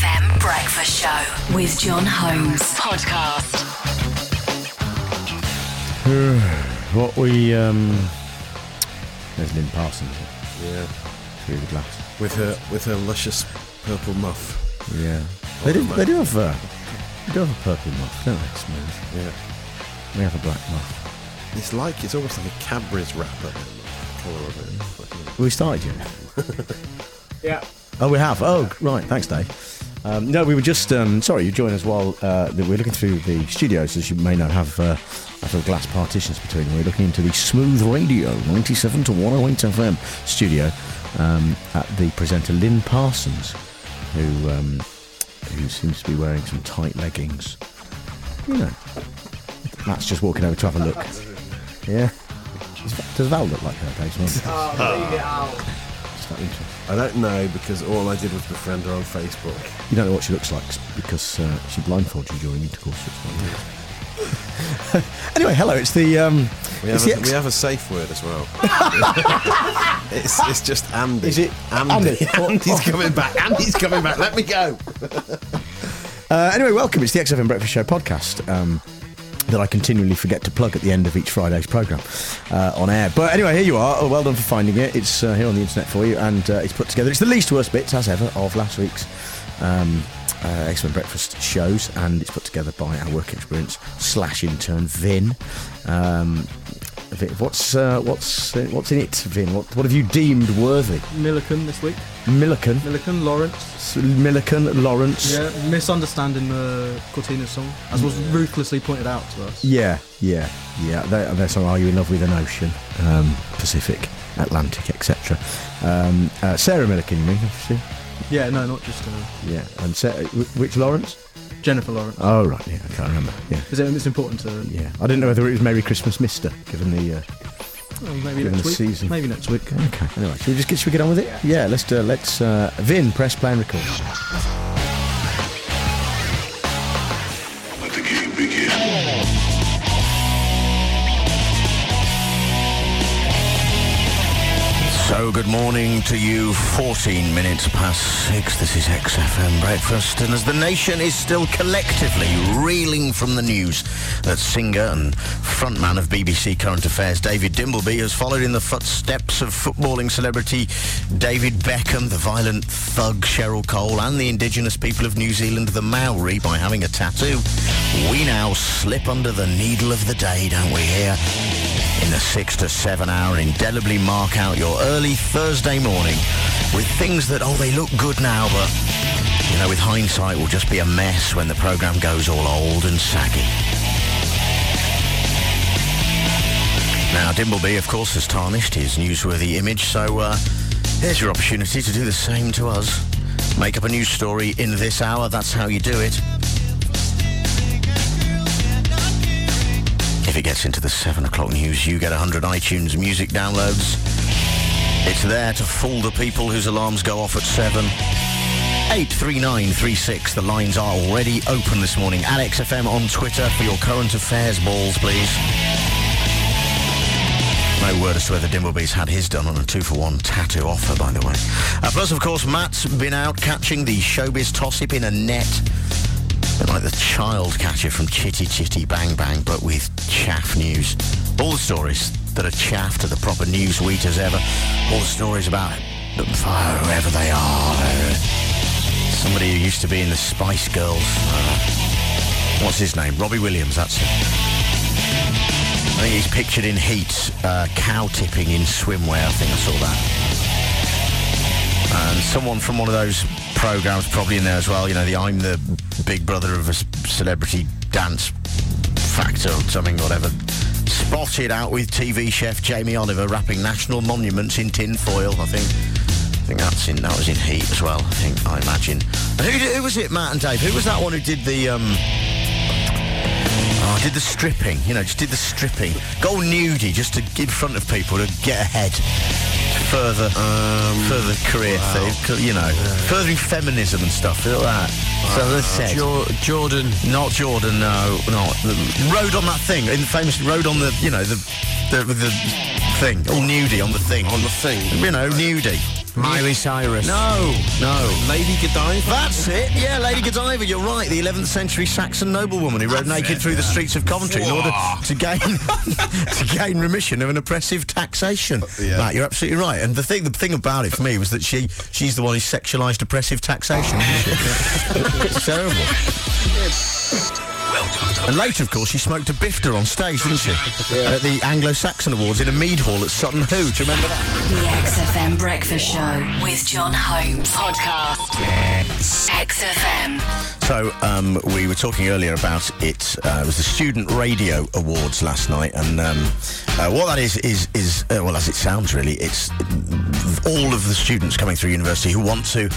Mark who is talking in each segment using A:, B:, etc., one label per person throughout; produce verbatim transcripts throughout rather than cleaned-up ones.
A: M Breakfast Show with John Holmes. Podcast.
B: What we, um... There's Lynn Parsons.
C: Yeah.
B: Through the glass.
C: With her with her luscious purple muff.
B: Yeah. They do, they do have a... They do have a purple muff, don't they? Smooth.
C: Yeah.
B: We have a black muff.
C: It's like, it's almost like a Cadbury's wrapper. The colour of it.
B: We started yet?
C: Yeah.
B: Oh, we have. Oh, right. Thanks, Dave. Um, no, we were just... Um, sorry, you joined us while uh, we were looking through the studios, as you may know, have uh, sort of glass partitions between. We were looking into the Smooth Radio ninety-seven to one oh eight F M studio um, at the presenter Lynn Parsons, who um, who seems to be wearing some tight leggings. You know, Matt's just walking over to have a look. Yeah. Does Val look like her, Dave?
D: Oh, leave it out.
C: I don't know, because all I did was befriend her on Facebook.
B: You don't know what she looks like because uh, she blindfolds you during intercourse. Anyway, hello. It's the um.
C: We have,
B: it's
C: a,
B: the ex-
C: we have a safe word as well. it's it's just Andy.
B: Is it
C: Andy?
B: Andy?
C: Andy's coming back. Andy's coming back. Let me go.
B: uh, anyway, welcome. It's the X F M Breakfast Show podcast. Um, that I continually forget to plug at the end of each Friday's programme uh, on air. But anyway, here you are. Oh, well done for finding it. It's uh, here on the internet for you, and uh, it's put together. It's the least worst bits, as ever, of last week's um, uh, Excellent Breakfast shows, and it's put together by our work experience slash intern, Vin. Um, Vin what's uh, what's uh, what's in it, Vin? What, what have you deemed worthy?
D: Milliken this week.
B: Milliken?
D: Milliken, Lawrence.
B: Milliken, Lawrence.
D: Yeah, misunderstanding the Cortina song, as was ruthlessly pointed out to us.
B: Yeah, yeah, yeah. They, their song "Are You in Love with an Ocean?" Um, Pacific, Atlantic, et cetera. Um, uh, Sarah Milliken, you mean? Obviously.
D: Yeah, no, not just. Uh,
B: yeah, and Sarah, which Lawrence?
D: Jennifer Lawrence.
B: Oh right, yeah, I can't remember. Yeah,
D: because it, it's important to.
B: Yeah, I didn't know whether it was Merry Christmas, Mister, given the. Uh,
D: Well, maybe
B: Given
D: next
B: the
D: week.
B: season.
D: Maybe next week.
B: Okay. Anyway, should we just get, should we get on with it? Yeah. Let's uh, let's uh, Vin press play and record.
E: Let the game begin.
F: So good morning to you, fourteen minutes past six. This is X F M Breakfast, and as the nation is still collectively reeling from the news that singer and frontman of B B C Current Affairs David Dimbleby has followed in the footsteps of footballing celebrity David Beckham, the violent thug Cheryl Cole, and the indigenous people of New Zealand, the Maori, by having a tattoo, we now slip under the needle of the day, don't we, here in the six to seven hour, indelibly mark out your early Thursday morning with things that, oh, they look good now, but, you know, with hindsight will just be a mess when the programme goes all old and saggy. Now, Dimbleby, of course, has tarnished his newsworthy image, so uh, here's your opportunity to do the same to us. Make up a news story in this hour, that's how you do it. If it gets into the seven o'clock news, you get one hundred iTunes music downloads. It's there to fool the people whose alarms go off at seven. eight three nine three six, the lines are already open this morning. At X F M on Twitter for your current affairs balls, please. No word as to whether Dimbleby's had his done on a two-for-one tattoo offer, by the way. Uh, plus, of course, Matt's been out catching the showbiz tossip in a net. A bit like the child catcher from Chitty Chitty Bang Bang, but with chaff news. All the stories that are chaff to the proper news wheat as ever. All the stories about whoever they are. Somebody who used to be in the Spice Girls. Uh, what's his name? Robbie Williams, that's it. I think he's pictured in Heat, uh, cow tipping in swimwear. I think I saw that. And someone from one of those programmes probably in there as well. You know, the I'm the big brother of a celebrity dance factor or something, whatever. Spotted out with T V chef Jamie Oliver wrapping national monuments in tin foil. I think I think that's in that was in Heat as well, I think, I imagine. And who, did, who was it, Matt and Dave? Who was that one who did the um Oh, did the stripping, you know, just did the stripping. Go nudie just to in front of people to get ahead. Further, um, further career
C: wow.
F: thing, you know, yeah. Furthering feminism and stuff, like that. Wow. So let's say
C: jo- Jordan,
F: not Jordan, no, not rode on that thing, in the famous rode on the, you know, the the, the thing, all nudie on the thing,
C: on the thing,
F: you know, nudie.
C: Miley Cyrus.
F: No, no.
C: Lady Godiva.
F: That's it. Yeah, Lady Godiva. You're right. The eleventh century Saxon noblewoman who rode
C: That's
F: naked
C: it,
F: through the
C: yeah.
F: streets of Coventry in order
C: Whoa.
F: to gain to gain remission of an oppressive taxation.
C: Yeah.
F: Matt, you're absolutely right. And the thing, the thing about it for me was that she she's the one who sexualised oppressive taxation. Isn't she? It's terrible. And later, of course, she smoked a bifter on stage, didn't she? Yeah. At the Anglo-Saxon Awards in a mead hall at Sutton Hoo. Do you remember that?
A: The X F M Breakfast Show with John Holmes. Podcast. X F M.
F: So, um, we were talking earlier about it. Uh, it was the Student Radio Awards last night, and um, uh, what that is, is, is uh, well, as it sounds, really, it's all of the students coming through university who want to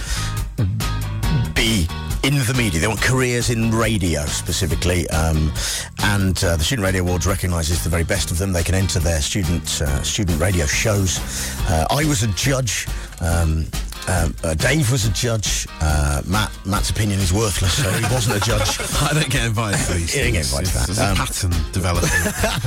F: be in the media. They want careers in radio, specifically, um, and uh, the Student Radio Awards recognises the very best of them. They can enter their student uh, student radio shows. Uh, I was a judge. Um, Um, uh, Dave was a judge. Uh, Matt, Matt's opinion is worthless, so he wasn't a judge.
C: I don't get invited to these
F: He didn't get
C: things.
F: invited to that.
C: There's
F: Um,
C: a pattern developing.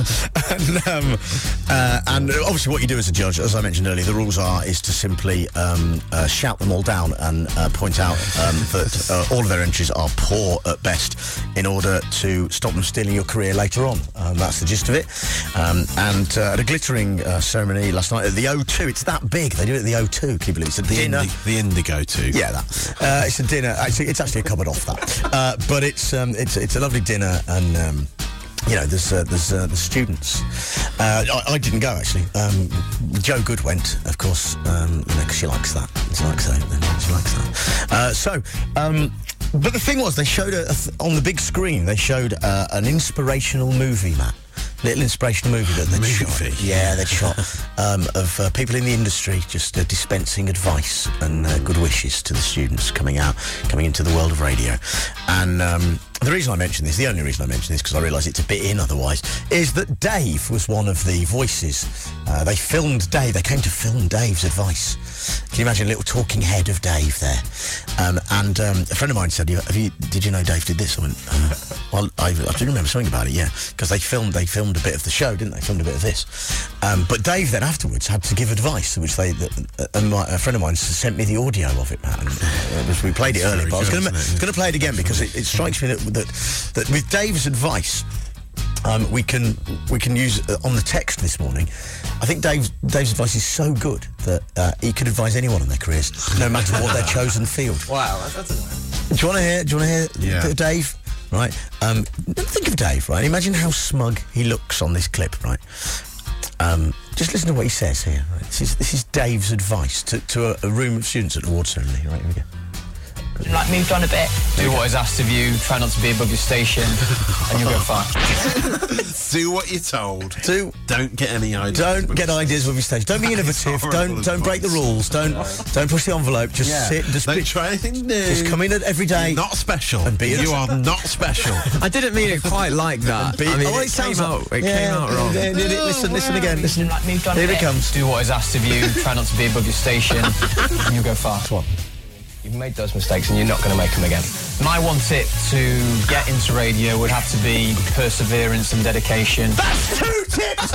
F: and, um, uh, and obviously what you do as a judge, as I mentioned earlier, the rules are is to simply um, uh, shout them all down and uh, point out um, that uh, all of their entries are poor at best in order to stop them stealing your career later on. Um, that's the gist of it. Um, and uh, at a glittering uh, ceremony last night at the O two, it's that big. They do it at the O two, can you believe it? It's a
C: The,
F: dinner.
C: indi- the Indigo too.
F: Yeah, that. Uh, it's a dinner. Actually, it's actually a cupboard off that. Uh, but it's um, it's it's a lovely dinner, and um, you know, there's uh, there's uh, the students. Uh, I, I didn't go actually. Um, Joe Good went, of course, um, you know, because she likes that. She likes that. She likes that. Uh, so. Um, but the thing was, they showed a, a th- on the big screen. They showed uh, an inspirational movie, Matt. Little inspirational movie that they'd shot.
C: Movie?
F: Yeah, they'd shot um, of uh, people in the industry just uh, dispensing advice and uh, good wishes to the students coming out, coming into the world of radio. And um, the reason I mention this, the only reason I mention this, because I realise it's a bit in otherwise, is that Dave was one of the voices. Uh, they filmed Dave. They came to film Dave's advice. Can you imagine a little talking head of Dave there? Um, and um, a friend of mine said, "Have you? Did you know Dave did this?" I went, uh, "Well, I, I do remember something about it, yeah." Because they filmed, they filmed a bit of the show, didn't they? Filmed a bit of this. Um, but Dave then afterwards had to give advice, which they, uh, and my, a friend of mine sent me the audio of it, Matt. And uh, we played it earlier, but I was going to play it again because it, it strikes me that, that that with Dave's advice. Um, we can we can use uh, on the text this morning. I think Dave's Dave's advice is so good that uh, he could advise anyone on their careers, no matter what their chosen field.
C: Wow, that's a...
F: Do you want to hear? Do you want to hear
C: Yeah.
F: D- Dave? Right. Um, think of Dave. Right. Imagine how smug he looks on this clip. Right. Um, just listen to what he says here. Right? This is this is Dave's advice to, to a, a room of students at an award ceremony. Right. Here we go.
E: Like moved on a bit. Do what is asked of you. Try not to be above your station, and you'll go far.
C: Do what you're told.
F: Do
C: Don't get any ideas.
F: Don't get ideas with your stage. Don't be innovative.
C: horrible
F: Don't don't break the
C: advice.
F: rules. Don't don't push the envelope. Just
C: Yeah.
F: sit. Just
C: Don't
F: be,
C: try anything new.
F: just come in every day.
C: You're not special.
F: And be
C: you
F: a-
C: are not special.
G: I didn't mean it quite like that.
F: Be-
G: I mean,
F: oh,
G: it,
F: it sounds
G: came
F: like-
G: out. It
F: yeah,
G: came out wrong.
F: yeah, yeah, yeah, Listen, listen again. Listen.
E: Like moved on a
F: Here it
E: bit.
F: comes.
E: Do what is asked of you. Try not to be above your station, and you'll go far.
F: What?
E: You've made those mistakes, and you're not going to make them again. My one tip to get into radio would have to be perseverance and dedication.
F: That's two tips.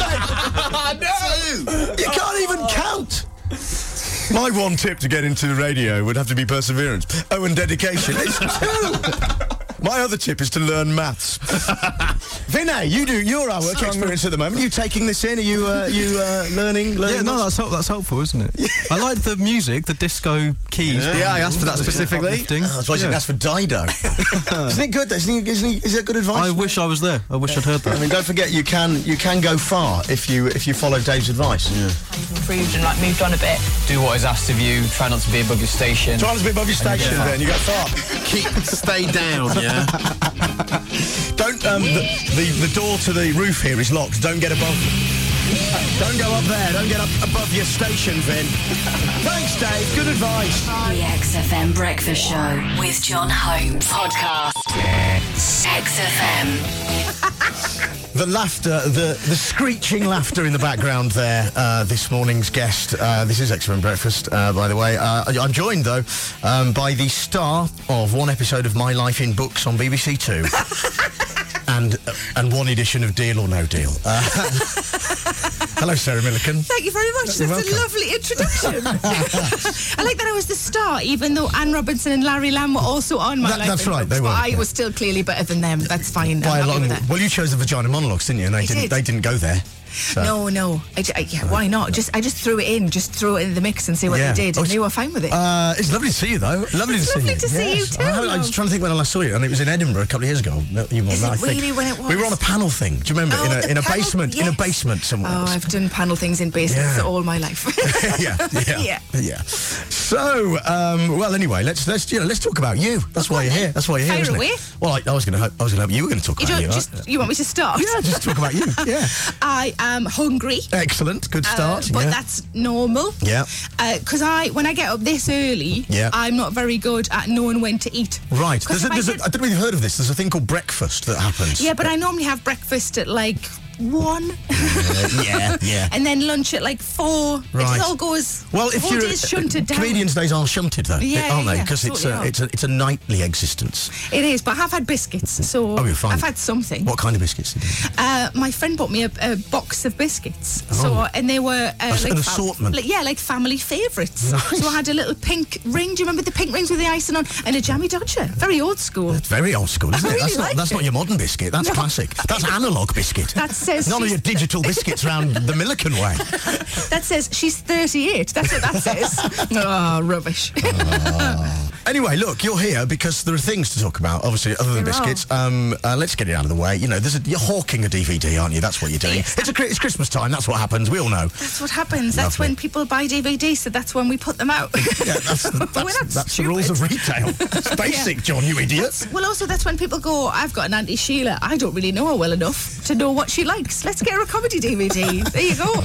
F: No, you can't even count. My one tip to get into the radio would have to be perseverance. Oh, and dedication. It's two. My other tip is to learn maths. Vinay, you do. You're our work experience at the moment. Are you taking this in? Are you uh, you uh, learning? learning
D: Yeah, no,
F: maths?
D: that's help, that's helpful, isn't it? I like the music, the disco keys.
G: Yeah, I asked for that specifically.
D: Uplifting.
F: Oh, that's why
D: Yeah.
F: that's for Dido. Isn't it good? Isn't it, isn't it, is that good advice?
D: I wish I was there. I wish I'd heard that.
F: I mean, don't forget you can you can go far if you if you follow Dave's advice. Yeah.
E: You've improved and like moved on a bit. Do what is asked of you. Try not to be above your station.
F: Try to be above your station,
E: Yeah.
F: then you go far.
C: Keep, stay down, yeah?
F: Don't um the, the the door to the roof here is locked. Don't get above. Don't go up there. Don't get up above your station, Vin. Thanks, Dave. Good advice.
A: The X F M Breakfast Show with John Holmes. Podcast. X F M.
F: The laughter, the the screeching laughter in the background there. Uh, this morning's guest. Uh, this is X F M Breakfast, uh, by the way. Uh, I'm joined though um, by the star of one episode of My Life in Books on B B C Two. and uh, and one edition of Deal or No Deal. Uh, hello, Sarah Millican.
H: Thank you very much.
F: You're
H: That's
F: welcome.
H: a lovely introduction. I like that I was the star, even though Anne Robinson and Larry Lamb were also on my
F: That-
H: life.
F: that's
H: in
F: right,
H: books,
F: they were,
H: But I
F: yeah.
H: was still clearly better than them. That's fine.
F: By
H: I'm
F: a
H: happy
F: long,
H: with that.
F: well, you chose the Vagina Monologues, didn't you? And they
H: I
F: didn't.
H: did.
F: They didn't go there. So.
H: No, no. I, j- I- yeah, why not? Just I just threw it in, just throw it in the mix and see what
F: Yeah.
H: they did.
F: Oh,
H: and
F: it's-
H: they were fine with it.
F: Uh, it's lovely to see you, though. Lovely
H: It's
F: to see
H: lovely
F: you.
H: to see you too,
F: I, I was
H: love.
F: trying to think when I last saw you, and it was in Edinburgh a couple of years ago. No, you
H: Is
F: I
H: it
F: think.
H: really when it was?
F: We were on a panel thing. Do you remember?
H: Oh,
F: in a,
H: the
F: in a
H: panel?
F: basement. In a
H: Yes.
F: basement somewhere.
H: Oh, I've done panel things in basements
F: Yeah.
H: all my life.
F: yeah, yeah,
H: Yeah.
F: yeah. So, um, well, anyway, let's let's you know let's talk about you. That's
H: Go
F: why
H: on
F: you're
H: then.
F: here. That's why you're here,
H: Fire
F: isn't
H: away.
F: it? Well, I, I was going to. I was going to hope you were going to talk
H: You
F: about
H: don't
F: you.
H: just.
F: right?
H: You want me to start?
F: Yeah, just talk about you. Yeah.
H: I am hungry.
F: Excellent. Good
H: Uh,
F: start.
H: but
F: yeah.
H: that's normal.
F: Yeah.
H: Because I, when I get up this early,
F: Yeah.
H: I'm not very good at knowing when to eat.
F: Right.
H: 'Cause
F: There's a,
H: if I
F: there's a,
H: did-
F: I don't know if you've heard of this. There's a thing called breakfast that happens.
H: Yeah, but I normally have breakfast at like one,
F: Uh, yeah, yeah.
H: and then lunch at like four.
F: Right.
H: It all goes.
F: Well, if
H: whole
F: you're
H: day's shunted down.
F: comedians' days are shunted though,
H: Yeah,
F: aren't they?
H: yeah,
F: Because it's
H: totally
F: a
H: are.
F: it's a it's a nightly existence.
H: It is, but I have had biscuits, so
F: Oh, you're fine.
H: I've had something.
F: What kind of biscuits did you?
H: Uh, my friend bought me a, a box of biscuits, so
F: Oh.
H: and they were uh,
F: That's
H: like
F: an
H: fam-
F: assortment.
H: like, yeah, like family favourites.
F: Nice.
H: So I had a little pink ring. Do you remember the pink rings with the icing on, and a jammy dodger? Very old school.
F: It's very old school, isn't
H: I
F: it?
H: really
F: That's not
H: like
F: that's
H: it.
F: not your modern biscuit. That's
H: No.
F: classic. That's analog biscuit.
H: That says
F: none of
H: she's-
F: your digital biscuits around the Millican way.
H: That says she's thirty-eight. That's what that says. Oh, rubbish.
F: Anyway, look, you're here because there are things to talk about, obviously, other than
H: There are.
F: biscuits. Um, uh, let's get it out of the way. You know, there's a, you're hawking a D V D, aren't you? That's what you're doing.
H: Yes.
F: It's, a, Chri- it's Christmas time. That's what happens. We all know.
H: That's what happens. That's
F: Lovely.
H: when people buy D V Ds, so that's when we put them out.
F: Yeah, that's, the,
H: But we're
F: that's,
H: not
F: that's the rules of
H: stupid.
F: retail. It's basic, John, you idiot.
H: Well, also, that's when people go, I've got an Auntie Sheila. I don't really know her well enough to know what she likes. Let's get her a comedy D V D. There you go.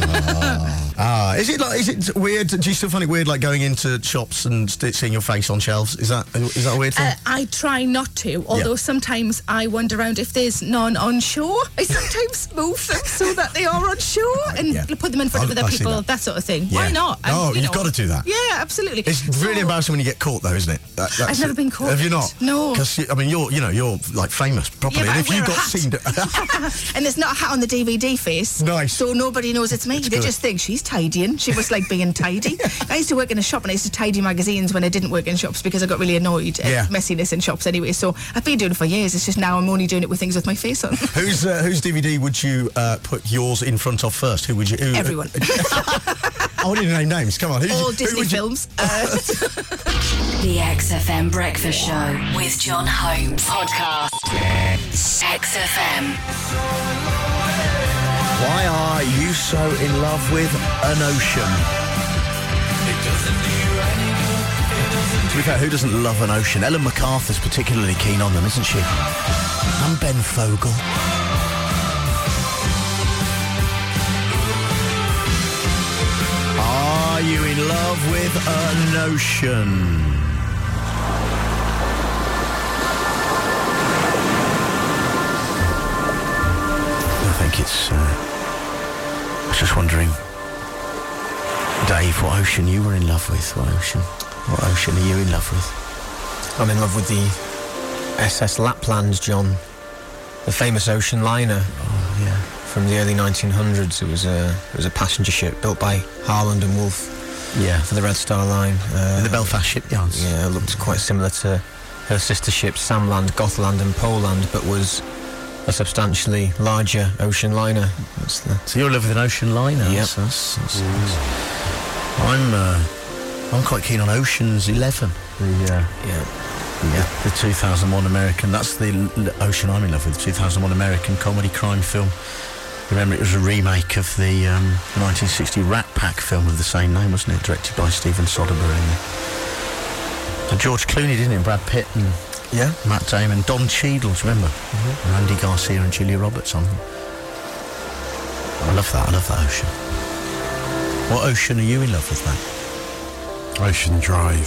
F: Ah, is it like? Is it weird? Do you still find it weird, like going into shops and st- seeing your face on shelves? Is that is that a weird thing?
H: Uh, I try not to, although
F: Yeah.
H: sometimes I wander around if there's none on show. I sometimes move them so that they are on show and
F: yeah.
H: put them in front
F: I-
H: of other
F: I see
H: people,
F: that.
H: that. sort of thing.
F: Yeah.
H: Why not? And,
F: Oh,
H: you
F: you've
H: know,
F: got to do that.
H: Yeah, absolutely.
F: It's really
H: So-
F: embarrassing when you get caught, though, isn't it? That, that's
H: I've never
F: it.
H: been caught
F: Have you
H: yet.
F: not?
H: No.
F: Because I mean, you're you know you're like famous properly.
H: Yeah, but
F: and if
H: I
F: you
H: wear a
F: got
H: hat.
F: seen, to,
H: And there's not a hat on the D V D face.
F: Nice.
H: So nobody knows it's me. they
F: good.
H: just think she's tidying. She was like being tidy. I used to work in a shop and I used to tidy magazines when I didn't work in shops because I got really annoyed at
F: Yeah.
H: messiness in shops anyway. So I've been doing it for years. It's just now I'm only doing it with things with my face on.
F: whose uh, whose D V D would you uh, put yours in front of first? Who would you? Who,
H: Everyone.
F: I want you to name names. Come on. Who,
H: All
F: who
H: Disney
F: would you-
H: films. Uh,
A: The X F M Breakfast Show with John Holmes. Podcast. X F M.
F: Why are you so in love with an ocean? To be fair, who doesn't love an ocean? Ellen MacArthur's particularly keen on them, isn't she? And Ben Fogle. Are you in love with an ocean? I think it's... Uh, I was just wondering, Dave, what ocean you were in love with? What ocean? What ocean are you in love with?
E: I'm in love with the S S Lapland, John. The famous ocean liner
F: Oh, yeah.
E: from the early nineteen hundreds. It was a it was a passenger ship built by Harland and Wolff
F: Yeah.
E: for the Red Star Line. Uh,
F: In the Belfast shipyards.
E: Yeah, it looked quite similar to her sister ships Samland, Gothland and Poland, but was a substantially larger ocean liner. That's the...
F: So you're in love with an ocean liner?
E: Yep.
F: That's, that's, that's, that's- I'm, uh, I'm quite keen on Ocean's Eleven. The, uh,
E: Yeah.
F: yeah, the two thousand one American, that's the l- l- ocean I'm in love with, the two thousand one American comedy crime film. Remember, it was a remake of the um, nineteen sixty Rat Pack film of the same name, wasn't it? Directed by Steven Soderbergh. And George Clooney, didn't it? Brad Pitt and
E: Yeah.
F: Matt Damon, Don Cheadle, do you remember? Mm-hmm. And Andy Garcia and Julia Roberts on them. I love that, I love that ocean. What ocean are you in love with, mate?
C: Ocean Drive.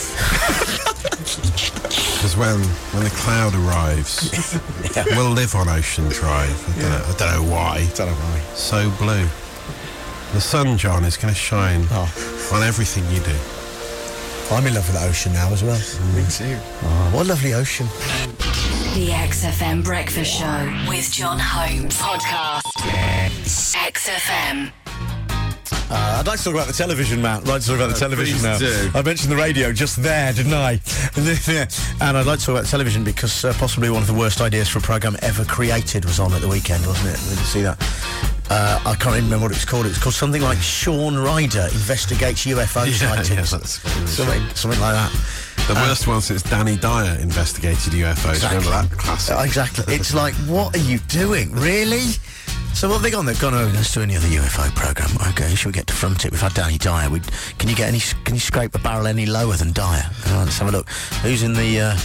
C: Because when when the cloud arrives, we'll live on Ocean Drive. I don't, know, I don't know why.
F: I don't know why.
C: So blue. The sun, John, is going to shine
F: Oh.
C: on everything you do.
F: I'm in love with the ocean now as well. Me too. Oh, what a lovely ocean.
A: The X F M Breakfast Show with John Holmes. Podcast. X F M.
B: Uh, I'd like to talk about the television, Matt. I'd like to talk about the
C: Uh,
B: television
C: please
B: now.
C: do.
B: I mentioned the radio just there, didn't I? And I'd like to talk about television because uh, possibly one of the worst ideas for a programme ever created was on at the weekend, wasn't it? Did you see that? Uh, I can't even remember what it was called. It was called something like Shaun Ryder Investigates U F O
C: Yeah,
B: Sightings.
C: yeah, that's
B: something, something like that.
C: The worst one since Danny Dyer investigated U F Os.
B: Exactly.
C: Remember that? Classic.
B: Uh, exactly. It's like, what are you doing? Really? So what have they gone? They've gone, oh, let's do any other U F O programme. Okay, shall we get to front it? We've had Danny Dyer. We, can you get any? Can you scrape a barrel any lower than Dyer? Oh, let's have a look. Who's in the? Uh...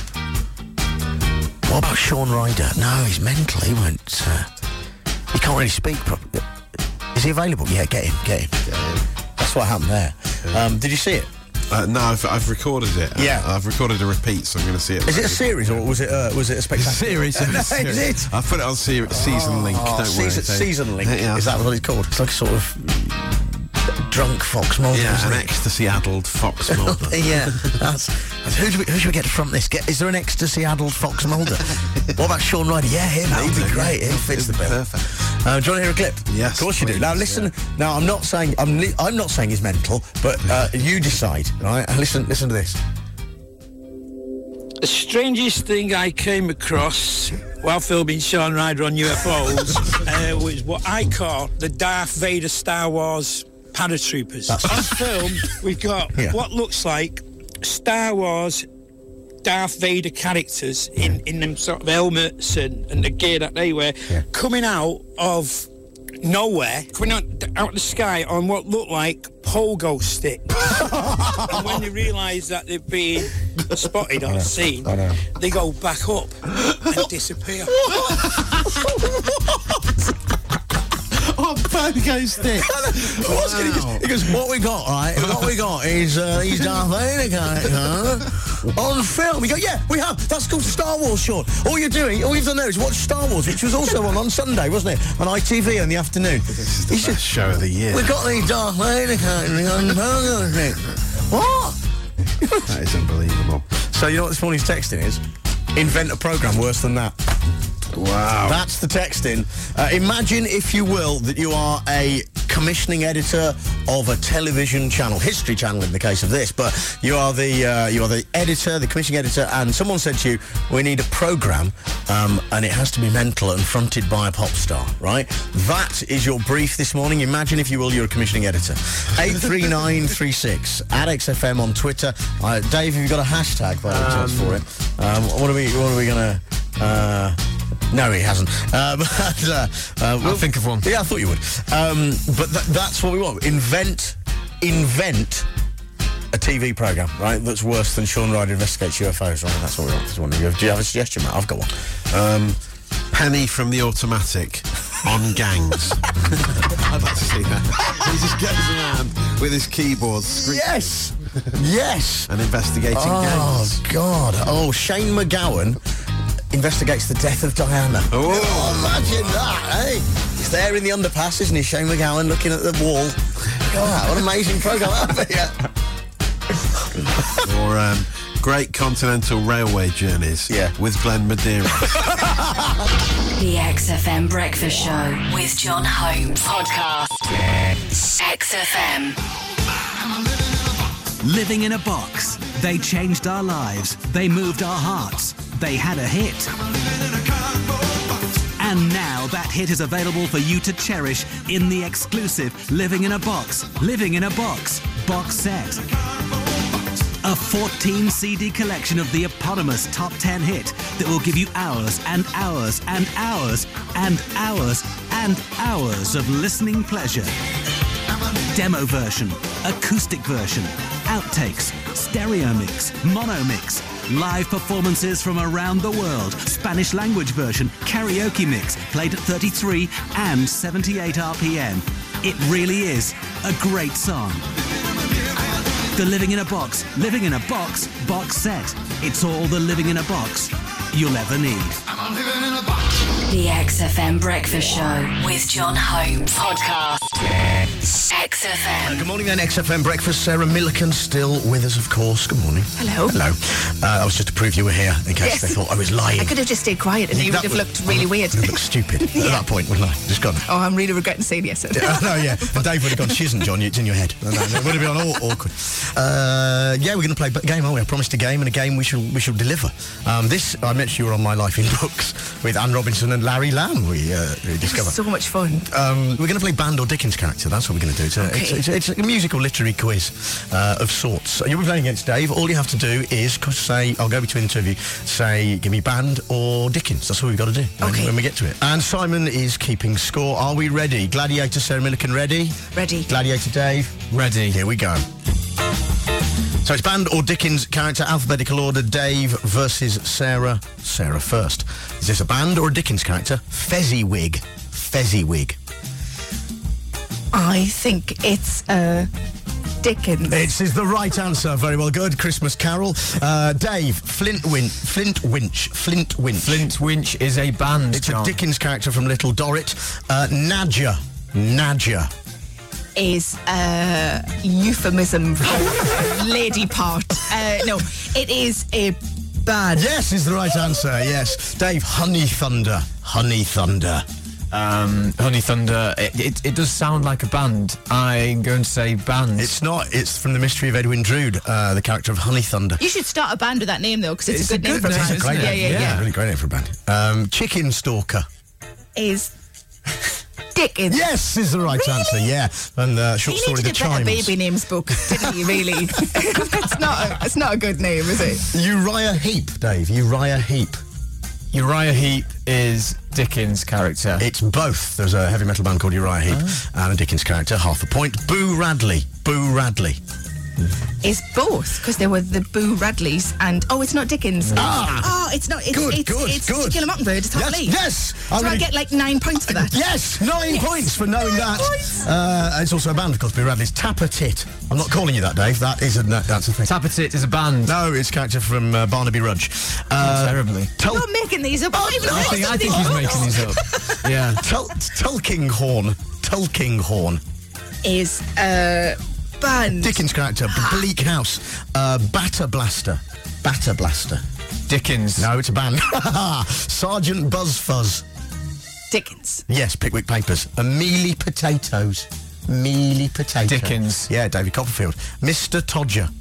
B: What about Shaun Ryder? No, he's mental. He won't. Uh... He can't really speak properly. Is he available? Yeah, get him. Get him.
C: Get him.
B: That's what happened there. Um, did you see it?
C: Uh, no, I've, I've recorded it.
B: Yeah.
C: Uh, I've recorded a repeat, so I'm going to see it.
B: Is it a series or was it? Uh, was it a spectacular?
C: Series.
B: No,
C: It's a
B: is
C: series.
B: it?
C: I've put it on se- season link.
B: Oh,
C: Don't
B: season,
C: worry. So-
B: season link.
C: Yeah.
B: Is that what it's called? It's like a sort of drunk Fox Mulder.
C: Yeah,
B: isn't
C: an
B: it?
C: ecstasy-addled Fox Mulder.
B: Yeah, that's, that's who, should we, who should we get to front this? Get, is there an ecstasy-addled Fox Mulder? What about Shaun Ryder? Yeah, him. He'd be
C: do,
B: great.
C: yeah.
B: He fits the bill.
C: Perfect.
B: Uh, do you want to hear a clip?
C: Yes,
B: of course you do.
C: please,
B: Now listen.
C: yeah.
B: Now I'm not saying I'm. Li- I'm not saying he's mental, but uh, you decide, right? Listen. Listen to this.
I: The strangest thing I came across while filming Shaun Ryder on U F Os uh, was what I call the Darth Vader Star Wars paratroopers.
B: That's-
I: On film, we've got
B: Yeah.
I: what looks like Star Wars Darth Vader characters in, in them sort of helmets and, and the gear that they wear
B: Yeah.
I: coming out of nowhere, coming out, out of the sky on what looked like pogo stick. And when they realise that they've been spotted on scene,
B: I know.
I: they go back up and disappear.
C: Oh, pogo stick.
B: What's gonna- he goes- He goes, what we got, right? What we got is uh, these Darth Vader character on film. We go, yeah, we have. That's called Star Wars, Sean. All you're doing, all you've done there is watch Star Wars, which was also on on Sunday, wasn't it? On I T V in the afternoon.
C: This is the
B: He said,
C: best show of the year.
B: we've got these Darth Vader characters on pogo stick. What?
C: That is unbelievable.
B: So you know what this morning's texting is? Invent a programme worse than that.
C: Wow.
B: That's the texting. Uh, imagine, if you will, that you are a commissioning editor of a television channel, History Channel in the case of this, but you are the uh, you are the editor, the commissioning editor, and someone said to you, we need a programme, um, and it has to be mental and fronted by a pop star, right? That is your brief this morning. Imagine, if you will, you're a commissioning editor. eight three nine three six at X F M on Twitter. Uh, Dave, have you got a hashtag by any chance for it? Um, what are we, what are we going to... Uh, No, he hasn't. Uh, but, uh, uh, we'll
E: think of one.
B: Yeah, I thought you would. Um, but th- that's what we want. Invent, invent a T V programme, right, that's worse than Shaun Ryder Investigates U F Os, right? That's what we want this morning. Do you have a suggestion, Matt? I've got one.
C: Um, Penny from the Automatic on gangs. I'd like to see that. He just goes around with his keyboard screeching
B: Yes! Yes!
C: and investigating
B: Oh,
C: gangs.
B: God. Oh, Shane McGowan investigates the death of Diana.
C: Oh.
B: Imagine that, eh? He's there in the underpass, isn't he, Shane McGowan, looking at the wall. God, what an amazing programme that would be.
C: Or um, Great Continental Railway Journeys
B: Yeah.
C: with Glenn Madeira.
A: The X F M Breakfast Show with John Holmes. Podcast. X F M.
J: Living in a Box. They changed our lives. They moved our hearts. They had a hit. And now that hit is available for you to cherish in the exclusive Living in a Box, Living in a Box box set. A fourteen C D collection of the eponymous top ten hit that will give you hours and hours and hours and hours and hours of listening pleasure. Demo version, acoustic version, outtakes, stereo mix, mono mix, live performances from around the world, Spanish language version, karaoke mix, played at thirty-three and seventy-eight R P M. It really is a great song. The Living in a Box, Living in a Box box set. It's all the Living in a Box you'll ever need.
A: The X F M Breakfast Show with John Holmes. Podcast. X F M.
F: Uh, good morning then, X F M Breakfast. Sarah Millican still with us, of course. Good morning.
H: Hello.
F: Hello. Uh, that was just to prove you were here, in case
H: Yes.
F: they thought I was lying.
H: I could have just stayed quiet and you would
F: That
H: have
F: would-
H: looked really weird.
F: You look stupid at that point, wouldn't I? Just gone.
H: Oh, I'm really regretting saying yes.
F: Uh, no, yeah. And Dave would have gone, she isn't, John, it's in your head. No, no, it would have been all awkward. Uh, yeah, we're going to play a game, aren't we? I promised a game, and a game we shall we shall deliver. Um, this, I mentioned you were on My Life in Books with Anne Robinson and Larry Lamb, we, uh, we discovered.
H: So much fun.
F: Um, we're going to play band or Dickens character. That's what we're going to do. It's a,
H: Okay.
F: it's, it's, it's a musical literary quiz uh, of sorts. You'll be playing against Dave. All you have to do is c- say, I'll go between the two of you, say, give me band or Dickens. That's all we've got to do when,
H: Okay.
F: when we get to it. And Simon is keeping score. Are we ready? Gladiator Sarah Millican ready?
H: Ready.
F: Gladiator Dave?
G: Ready.
F: Here we go. So it's band or Dickens character, alphabetical order, Dave versus Sarah. Sarah first. Is this a band or a Dickens character? Fezziwig. Fezziwig.
H: I think it's uh, Dickens.
F: It is the right answer. Very well, good. Christmas Carol. Uh, Dave, Flint Winch. Flint Winch. Flint Winch.
G: Flint Winch is a band,
F: It's
G: John.
F: a Dickens character from Little Dorrit. Uh, Nadja. Nadja.
H: Is a euphemism for lady part. Uh, no, it is a band.
F: Yes is the right answer, yes. Dave, Honey Thunder. Honey Thunder.
G: Um, Honey Thunder, it, it, it does sound like a band. I'm going to say band.
F: It's not. It's from The Mystery of Edwin Drood, uh, the character of Honey Thunder.
H: You should start a band with that name though, because it's,
G: It's
H: a good
G: a
H: name
G: good
H: for a
G: name,
H: band.
G: isn't
F: Great
G: it?
H: Yeah,
F: name.
H: yeah, yeah.
F: Really great name for a band. Um, Chicken Stalker.
H: Is Dickens.
F: Yes is the right answer, yeah. And uh, short
H: He
F: story,
H: needed
F: The
H: a better
F: Chimes.
H: baby names book, didn't he? Really? It's not. A, it's not a good name, is it?
F: Uriah Heep, Dave. Uriah Heep.
G: Uriah Heep is Dickens' character.
F: It's both. There's a heavy metal band called Uriah Heep and a Dickens character, half a point. Boo Radley. Boo Radley.
H: Is both because there were the Boo Radleys and oh, it's not Dickens.
F: Ah.
H: Oh, it's not. It's
F: Good,
H: it's,
F: good,
H: it's
F: good.
H: To Kill a Mockingbird. It's Tom
F: Yes,
H: Lee.
F: yes.
H: Do
F: I'm
H: I
F: gonna-
H: get like nine points for that?
F: Yes, nine
H: Yes.
F: points for knowing
H: Nine
F: that.
H: points.
F: Uh, it's also a band, of course, Boo Radley's Tapper Tit. I'm not calling you that, Dave. That is a, no, that's a thing.
G: Tappertit is a band.
F: No, it's a character from uh, Barnaby Rudge. Uh,
G: Terribly.
F: Tul-
H: I'm not making these up. I'm not even
G: I think, I think he's making these up. Yeah.
F: Tul- Tulkinghorn. Tulkinghorn.
H: Is a band.
F: Dickens character, Bleak House. Uh, Batter Blaster. Batter Blaster.
G: Dickens.
F: No, it's a band. Sergeant Buzzfuzz.
H: Dickens.
F: Yes, Pickwick Papers. A Mealy Potatoes. Mealy Potatoes.
G: Dickens.
F: Yeah, David Copperfield. Mister Todger.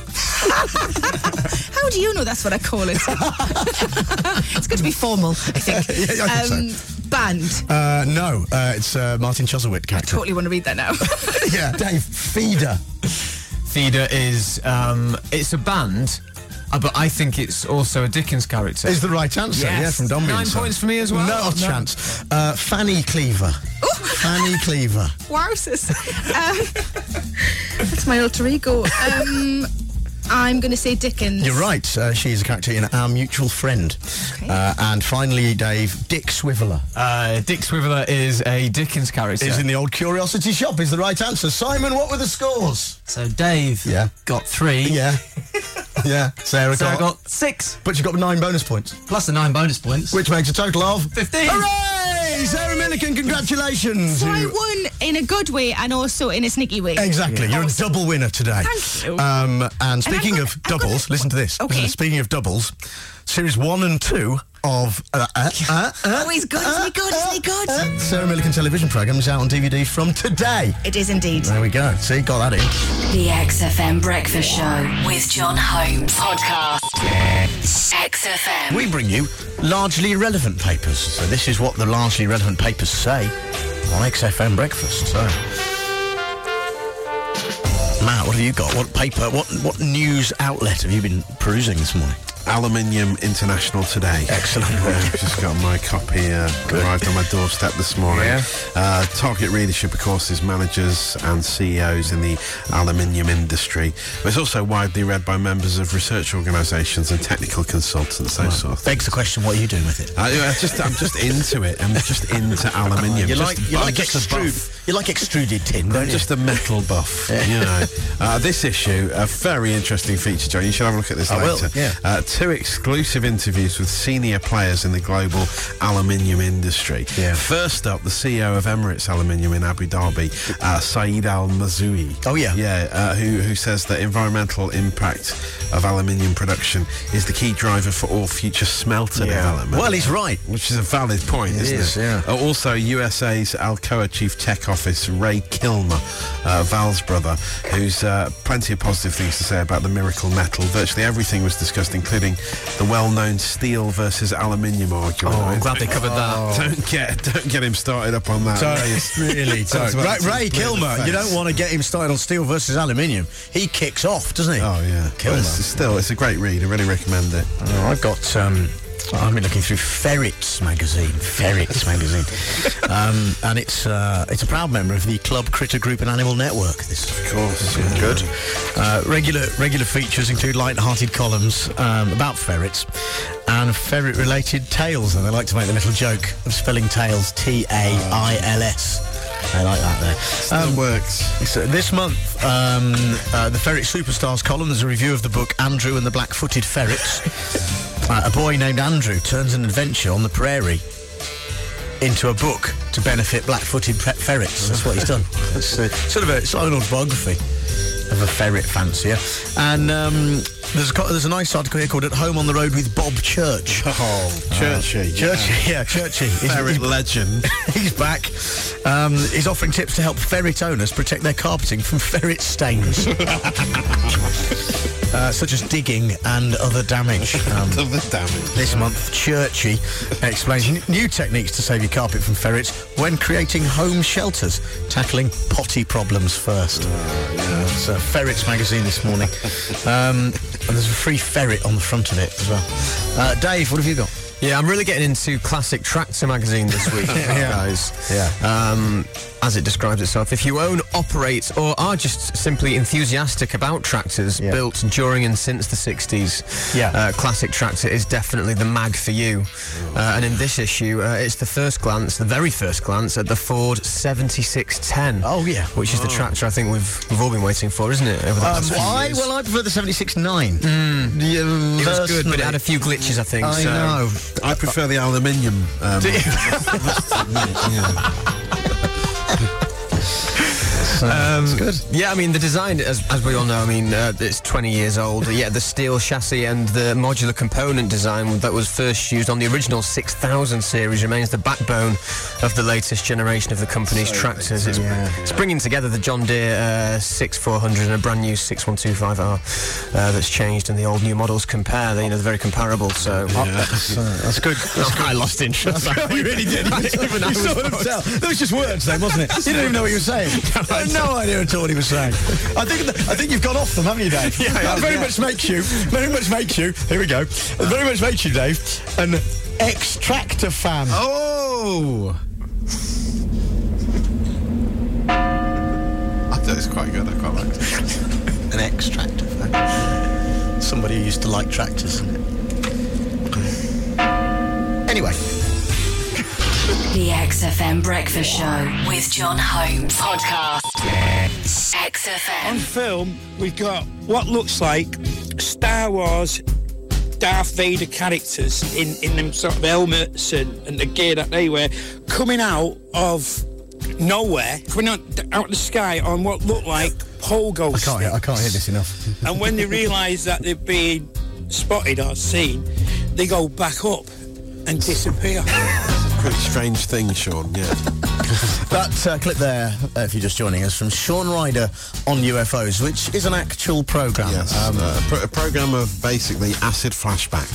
H: How do you know that's what I call it? It's going to be formal, I think.
F: Yeah, I think
H: um, Band.
F: Uh, no, uh, it's uh, Martin Chuzzlewit character.
H: Totally want to read that now.
F: Yeah, Dave, Feeder.
G: Feeder is, um, it's a band, uh, but I think it's also a Dickens character.
F: Is the right answer,
G: Yes.
F: yeah, from Dombey.
G: Nine
F: and Son.
G: points for me as well.
F: No,
G: No.
F: chance. Uh, Fanny Cleaver. Fanny Cleaver.
H: Wowzers. Um, that's my alter ego. Um, I'm going to say Dickens.
F: You're right. Uh, she's a character in Our Mutual Friend.
H: Okay.
F: Uh, and finally, Dave, Dick Swiveller.
G: Uh, Dick Swiveller is a Dickens character.
F: Is in the old Curiosity Shop, is the right answer. Simon, what were the scores?
K: So Dave
F: Yeah.
K: got three.
F: Yeah. Yeah. Sarah,
K: Sarah
F: got,
K: got six.
F: But you got nine bonus points,
K: Plus the nine bonus points.
F: which makes a total of...
K: fifteen.
F: Hooray! Sarah Millican, congratulations!
H: So I
F: You-
H: won in a good way and also in a sneaky way.
F: Exactly, you're a double winner today.
H: Thank you.
F: Um, and speaking
H: I've
F: of
H: got- I've got
F: doubles,
H: a-
F: listen to this.
H: Okay.
F: Listen, speaking of doubles, series one and two of uh, uh, uh, uh,
H: Oh, he's good, isn't he good, isn't he good?
F: uh, Sarah Millican television programme is out on D V D from today.
H: It is indeed.
F: There we go. See, got that in.
A: The X F M Breakfast Show with John Holmes. Podcast. X F M.
F: We bring you largely relevant papers. So this is what the largely relevant papers say on X F M Breakfast. So, Matt, what have you got? What paper, what what news outlet have you been perusing this morning?
C: Aluminium International today.
F: Excellent.
C: Uh, I've just got my copy uh, arrived on my doorstep this morning.
F: Yeah.
C: Uh, target readership, of course, is managers and C E Os in the aluminium industry. But it's also widely read by members of research organisations and technical consultants, those sort of things.
F: Begs the question, what are you doing with it?
C: I, I just, I'm just into it. I'm just into aluminium.
F: You
C: Just-
F: like you
C: I'm
F: like
C: just a
F: extrude.
C: buff.
B: You like extruded tin, don't
C: I'm
B: you?
C: just a metal buff, you know. Uh, this issue, a very interesting feature, John. You should have a look at this
B: I will,
C: later.
B: yeah.
C: Uh, two exclusive interviews with senior players in the global aluminium industry.
B: Yeah.
C: First up, the C E O of Emirates Aluminium in Abu Dhabi, uh, Saeed Al Mazoui.
B: Oh, yeah.
C: Yeah, uh, who, who says that environmental impact of aluminium production is the key driver for all future smelter
B: Yeah.
C: development.
B: Well, he's right.
C: Which is a valid point,
B: It
C: isn't
B: is,
C: it?
B: yeah.
C: Uh, also, U S A's Alcoa Chief Tech Office, Ray Kilmer, uh, Val's brother, who's uh, plenty of positive things to say about the miracle metal. Virtually everything was discussed, including the well-known steel versus aluminium argument.
G: Oh, I'm glad they covered that.
C: Don't get, don't get him started up on that.
B: So, really,
C: Talks
B: don't.
C: about
B: Ray, Ray
C: it to
B: Kilmer,
C: the
B: you
C: face.
B: don't want to get him started on steel versus aluminium. He kicks off, doesn't he?
C: Oh, yeah.
B: Kilmer.
C: Well, it's, still, it's a great read. I really recommend it.
B: Oh, I've got. Um, I've been looking through Ferrets magazine. Ferrets magazine, um, and it's uh, it's a proud member of the Club Critter Group and Animal Network. This,
C: Of course.
B: is
C: yeah.
B: good. Uh, regular regular features include light-hearted columns um, about ferrets and ferret-related tales, and they like to make the little joke of spelling tails T A I L S. I like that there.
C: Still works.
B: So this month, um, uh, the Ferret Superstars column, there's a review of the book Andrew and the Black-Footed Ferrets. Uh, a boy named Andrew turns an adventure on the prairie into a book to benefit black-footed pe- ferrets. That's what he's done. It's uh, sort of a, it's like an autobiography of a ferret fancier. And um, there's, a, co- there's a nice article here called At Home on the Road with Bob Church.
C: Oh, Churchy.
B: Churchy, yeah, Churchy. He's-
C: Ferret
B: he's-
C: legend.
B: He's back. Um, he's offering tips to help ferret owners protect their carpeting from ferret stains. Uh, such as digging and other damage. Um,
C: Other damage.
B: this month, Churchy explains n- new techniques to save your carpet from ferrets when creating home shelters, tackling potty problems first. Uh, it's uh, Ferrets magazine this morning. Um, and there's a free ferret on the front of it as well. Uh, Dave, what have you got?
G: Yeah, I'm really getting into Classic Tractor magazine this week,
B: Yeah.
G: guys.
B: Yeah.
G: Um, as it describes itself, if you own, operate, or are just simply enthusiastic about tractors
B: Yeah.
G: built during and since the sixties,
B: Yeah.
G: uh, Classic Tractor is definitely the mag for you. Uh, and in this issue, uh, it's the first glance, the very first glance, at the Ford seventy-six ten.
B: Oh, yeah.
G: Which is the tractor I think we've we've all been waiting for, isn't it? Over the
B: Um,
G: past few
B: I,
G: years.
B: well, I prefer the seventy-six nine.
G: Mm,
B: Yeah,
G: it was good, but it
B: personally.
G: had a few glitches, I think.
B: I
G: so.
B: know.
C: I prefer the aluminium. Um,
G: Um,
B: It's good.
G: Yeah, I mean, the design, as, as we all know, I mean, uh, it's twenty years old. Yeah, the steel chassis and the modular component design that was first used on the original six thousand series remains the backbone of the latest generation of the company's tractors. It's,
B: Yeah.
G: it's bringing together the John Deere uh, six four hundred and a brand new six one two five R uh, that's changed, and the old new models compare. They, you know, they're very comparable. So
B: That's, uh, that's good. That's good.
G: I lost interest.
B: You really did. You, you sort of tell. That was just words, then, wasn't it? You didn't even know what you were saying. I had no idea at all what he was saying. I think I think you've gone off them, haven't you, Dave?
G: Yeah,
B: that
G: yeah,
B: very
G: yeah.
B: much makes you. Very much makes you. Here we go. It very much makes you, Dave, an Extractor fan.
C: Oh! I thought it was quite good. I quite liked it.
B: An Extractor fan. Somebody who used to like tractors. Anyway.
A: The X F M Breakfast Show with John Holmes. Podcast. X F
I: On
A: M.
I: film, we've got what looks like Star Wars Darth Vader characters in, in them sort of helmets and, and the gear that they wear coming out of nowhere, coming out, out of the sky on what looked like pogo
B: I can't, hear, I can't hear this enough.
I: And when they realise that they're being spotted or seen, they go back up and disappear.
C: Pretty strange thing, Sean, yeah.
B: That uh, clip there, uh, if you're just joining us, from Sean Ryder on U F Os, which is an actual programme.
C: Yes,
B: Um,
C: uh, a, pro- a programme of basically acid flashbacks.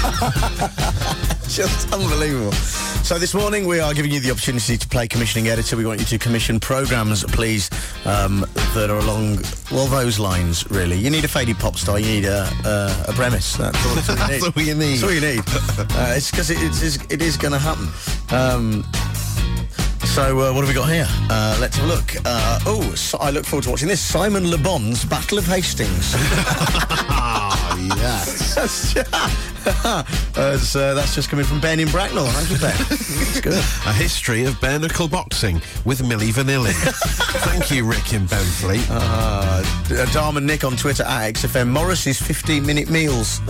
B: Just unbelievable. So this morning we are giving you the opportunity to play commissioning editor. We want you to commission programmes, please, um, that are along, well, those lines, really. You need a faded pop star, you need a, a, a premise. That's all, that's all you need.
C: That's all you need.
B: That's all you need. Uh, it's because it, it is, it is going to happen. Um, so uh, what have we got here? Uh, let's have a look. Uh, oh, so I look forward to watching this. Simon Le Bon's Battle of Hastings.
C: Ah, yes.
B: As, uh, that's just coming from Ben in Bracknell. Thank you, Ben. That's good.
C: A history of bare knuckle boxing with Milli Vanilli. Thank you, Rick in Benfleet.
B: Uh, Dharm and Nick on Twitter at X F M. Morris's fifteen minute meals.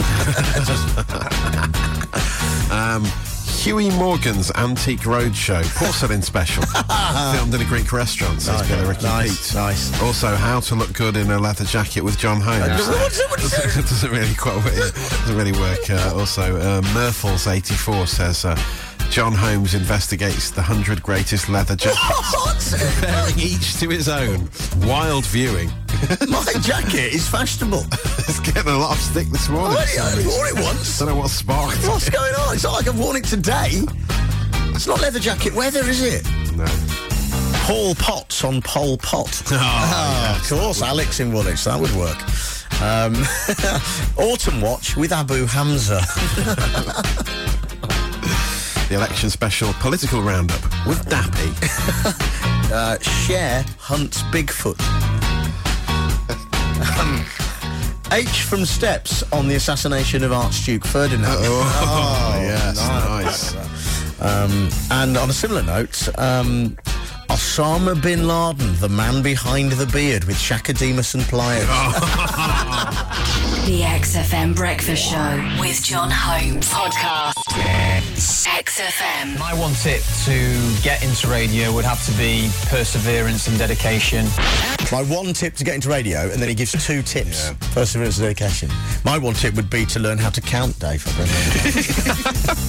C: um, Huey Morgan's Antique Roadshow porcelain special, filmed in a Greek restaurant. Says
B: Nice,
C: Billy Ricky
B: nice,
C: Pete.
B: nice.
C: Also, how to look good in a leather jacket with John Holmes.
B: What
C: doesn't really quite doesn't really work. Uh, also, uh, Murples eighty-four says. Uh, John Holmes investigates the hundred greatest leather jackets, comparing each to his own. Wild viewing.
B: My jacket is fashionable.
C: It's getting a lot of stick this morning.
B: I only wore it once.
C: Don't know what sparked it.
B: What's going on? It's not like I've worn it today. It's not leather jacket weather, is it?
C: No.
B: Paul Potts on Pol Pot.
C: Oh,
B: ah,
C: yes.
B: Of course, Alex in Woolwich. That would work. Um, Autumn Watch with Abu Hamza.
C: The election special political roundup with Dappy.
B: uh, Cher hunts Bigfoot. um, H from Steps on the assassination of Archduke Ferdinand.
C: Oh,
B: oh
C: yes, nice.
B: Um, and on a similar note, um, Osama bin Laden, the man behind the beard with Shaka Demus and pliers.
A: The X F M Breakfast Show with John Holmes. Podcast. X F M.
E: My one tip to get into radio would have to be perseverance and dedication.
B: My one tip to get into radio, and then he gives two tips. Yeah. Perseverance and dedication. My one tip would be to learn how to count, Dave. I don't know.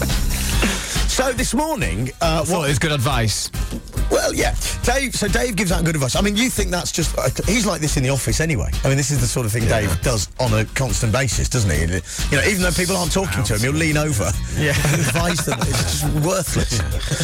B: So this morning... Uh,
E: I thought it was good advice.
B: Well, yeah. Dave, so Dave gives out good advice. I mean, you think that's just... Uh, he's like this in the office anyway. I mean, this is the sort of thing yeah. Dave does on a constant basis, doesn't he? You know, even though people aren't talking to him, he'll lean over
E: yeah.
B: and advise them. It's just worthless.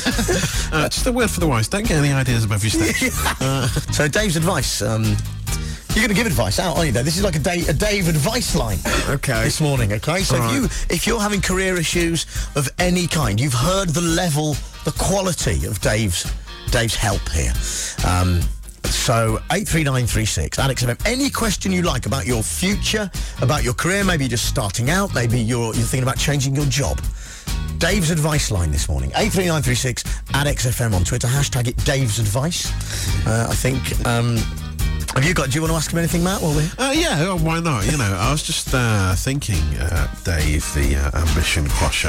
C: uh, just a word for the wise. Don't get any ideas above your station.
B: uh, so Dave's advice... Um, you're going to give advice out, aren't you, Dave? This is like a Dave, a Dave advice line.
E: Okay.
B: This morning, okay? So
E: right.
B: if, you, if you're having career issues of any kind, you've heard the level, the quality of Dave's Dave's help here. Um, so eight three nine three six, Alex F M. Any question you like about your future, about your career, maybe you're just starting out, maybe you're, you're thinking about changing your job. Dave's advice line this morning, eight three nine three six, at X F M on Twitter, hashtag it Dave's advice. Uh, I think... Um, Have you got, do you want to ask him anything, Matt, while we...
C: Uh, yeah, oh, why not? You know, I was just uh, thinking, uh, Dave, the uh, ambition crusher,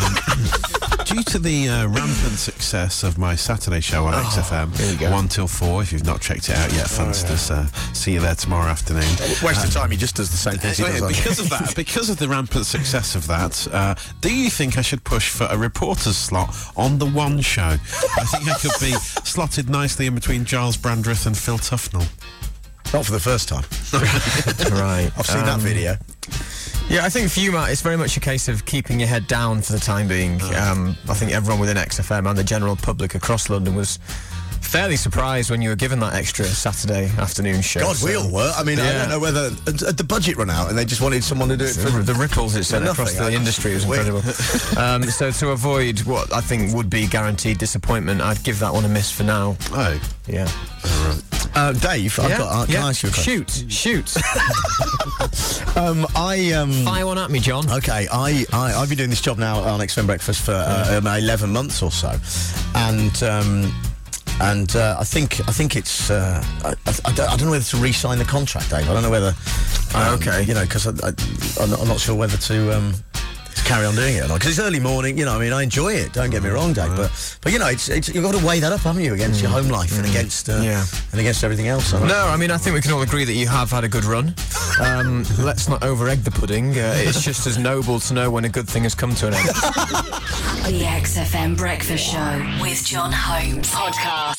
C: um, due to the uh, rampant success of my Saturday show on oh, X F M, one till four, if you've not checked it out yet, Funsters, oh, yeah. uh, see you there tomorrow afternoon.
B: Waste
C: uh,
B: of time, he just does the same thing.
C: Uh, because of that, because of the rampant success of that, uh, do you think I should push for a reporter's slot on the One Show? I think I could be slotted nicely in between Giles Brandreth and Phil Tufnell.
B: Not for the first time.
E: Right.
B: I've seen
E: um,
B: that video.
E: Yeah, I think for you, Matt, it's very much a case of keeping your head down for the time being. Um, I think everyone within X F M and the general public across London was fairly surprised when you were given that extra Saturday afternoon show.
B: God,
E: so,
B: we all were. I mean,
E: yeah.
B: I don't know whether uh, the budget run out and they just wanted someone to do it for...
E: The, the ripples it sent across the industry was incredible. um, so to avoid what I think would be guaranteed disappointment, I'd give that one a miss for now.
C: Oh.
E: Yeah.
C: All right.
B: Uh, Dave, I've
E: yeah,
B: got... Uh, can
E: yeah.
B: I ask you a question?
E: Shoot, shoot.
B: um, I... Um,
E: Fire one at me, John.
B: Okay, I, I, I've been doing this job now on X F M Breakfast for uh, um, eleven months or so. And... Um, And uh, I think I think it's uh, I, I, don't, I don't know whether to re-sign the contract, Dave. I don't know whether um,
E: okay,
B: you know, because I, I, I'm, not, I'm not sure whether to, um, to carry on doing it or not. Because it's early morning, you know. I mean, I enjoy it. Don't get me wrong, Dave. But but you know, it's, it's you've got to weigh that up, haven't you, against mm. your home life and against uh,
E: yeah.
B: and against everything else.
E: No, I mean, I think we can all agree that you have had a good run. Um, let's not over-egg the pudding. Uh, it's just as noble to know when a good thing has come to an end.
A: The X F M Breakfast Show with John Holmes. Podcast.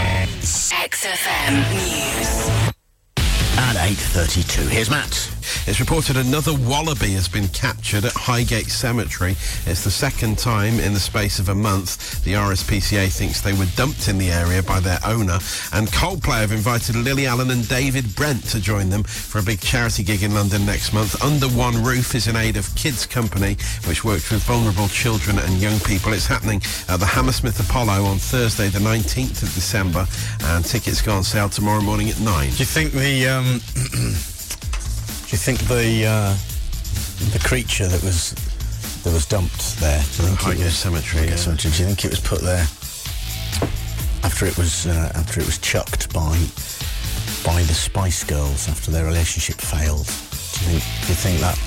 A: X F M News.
F: At eight thirty-two, here's Matt.
C: It's reported another wallaby has been captured at Highgate Cemetery. It's the second time in the space of a month. The R S P C A thinks they were dumped in the area by their owner. And Coldplay have invited Lily Allen and David Brent to join them for a big charity gig in London next month. Under One Roof is in aid of Kids Company, which works with vulnerable children and young people. It's happening at the Hammersmith Apollo on Thursday, the nineteenth of December, and tickets go on sale tomorrow morning at nine.
B: Do you think the um, do you think the uh, the creature that was
F: that was dumped there? Do you think
C: Highgate
F: it was
C: Cemetery,
F: Highgate
C: yeah.
F: Cemetery? Do you think it was put there after it was uh, after it was chucked by by the Spice Girls after their relationship failed? Do you think? Do you think that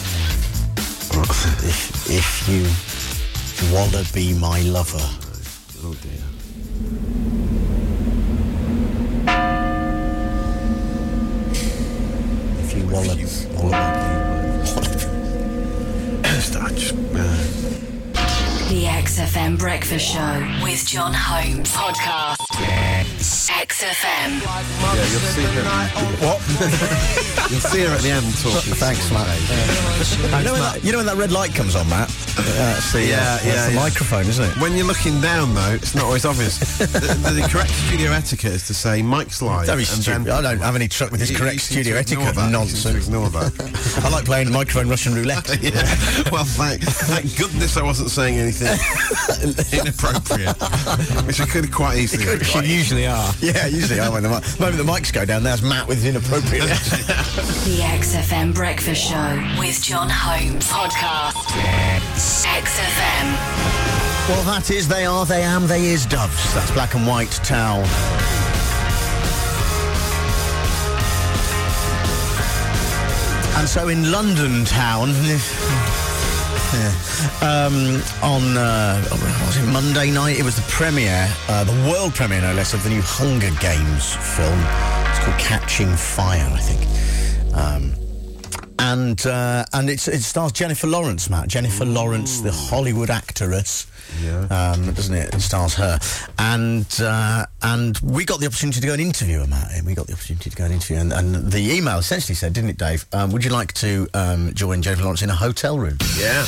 F: if if you wanna be my lover?
C: Oh dear.
F: If you wanna, wanna
C: I just, uh,
A: The X F M Breakfast Show with John Holmes. Podcast. X F M.
C: yeah, you'll see her. What? You'll see her at the end talking.
F: Thanks, Matt. I know when that, you know when that red light comes on, Matt? Uh, that's the,
C: Yeah,
F: uh, that's
C: yeah,
F: the
C: yeah.
F: microphone, isn't it?
C: When you're looking down, though, it's not always obvious. the, the, the correct studio etiquette is to say Mike's live.
F: Very
C: and
F: stupid.
C: then-
F: I don't have any truck with this
C: You-
F: correct
C: you seem
F: studio
C: to ignore
F: etiquette
C: that. You
F: nonsense.
C: seem to ignore that.
F: I like playing microphone Russian roulette.
C: Yeah. Well, thank, thank goodness I wasn't saying anything inappropriate, which I could quite easily. have
F: You
C: done.
F: usually are. Yeah, usually are. When the, mi- the moment the mics go down, there's Matt with inappropriate.
A: The X F M Breakfast Show with John Holmes. Podcast. X F M.
F: Well, that is They Are, They Am, They Is Doves. That's Black and White Town. And so in London town, yeah, um, on uh, what was it Monday night, it was the premiere, uh, the world premiere, no less, of the new Hunger Games film. It's called Catching Fire, I think. Um, and uh, and it's, it stars Jennifer Lawrence, Matt. Jennifer Ooh. Lawrence, the Hollywood actress. Yeah. Um, doesn't it? It stars her. And uh, and we got the opportunity to go and interview her, Matt. And we got the opportunity to go and interview her. And, and the email essentially said, didn't it, Dave? Um, would you like to um, join Jennifer Lawrence in a hotel room?
C: Yeah.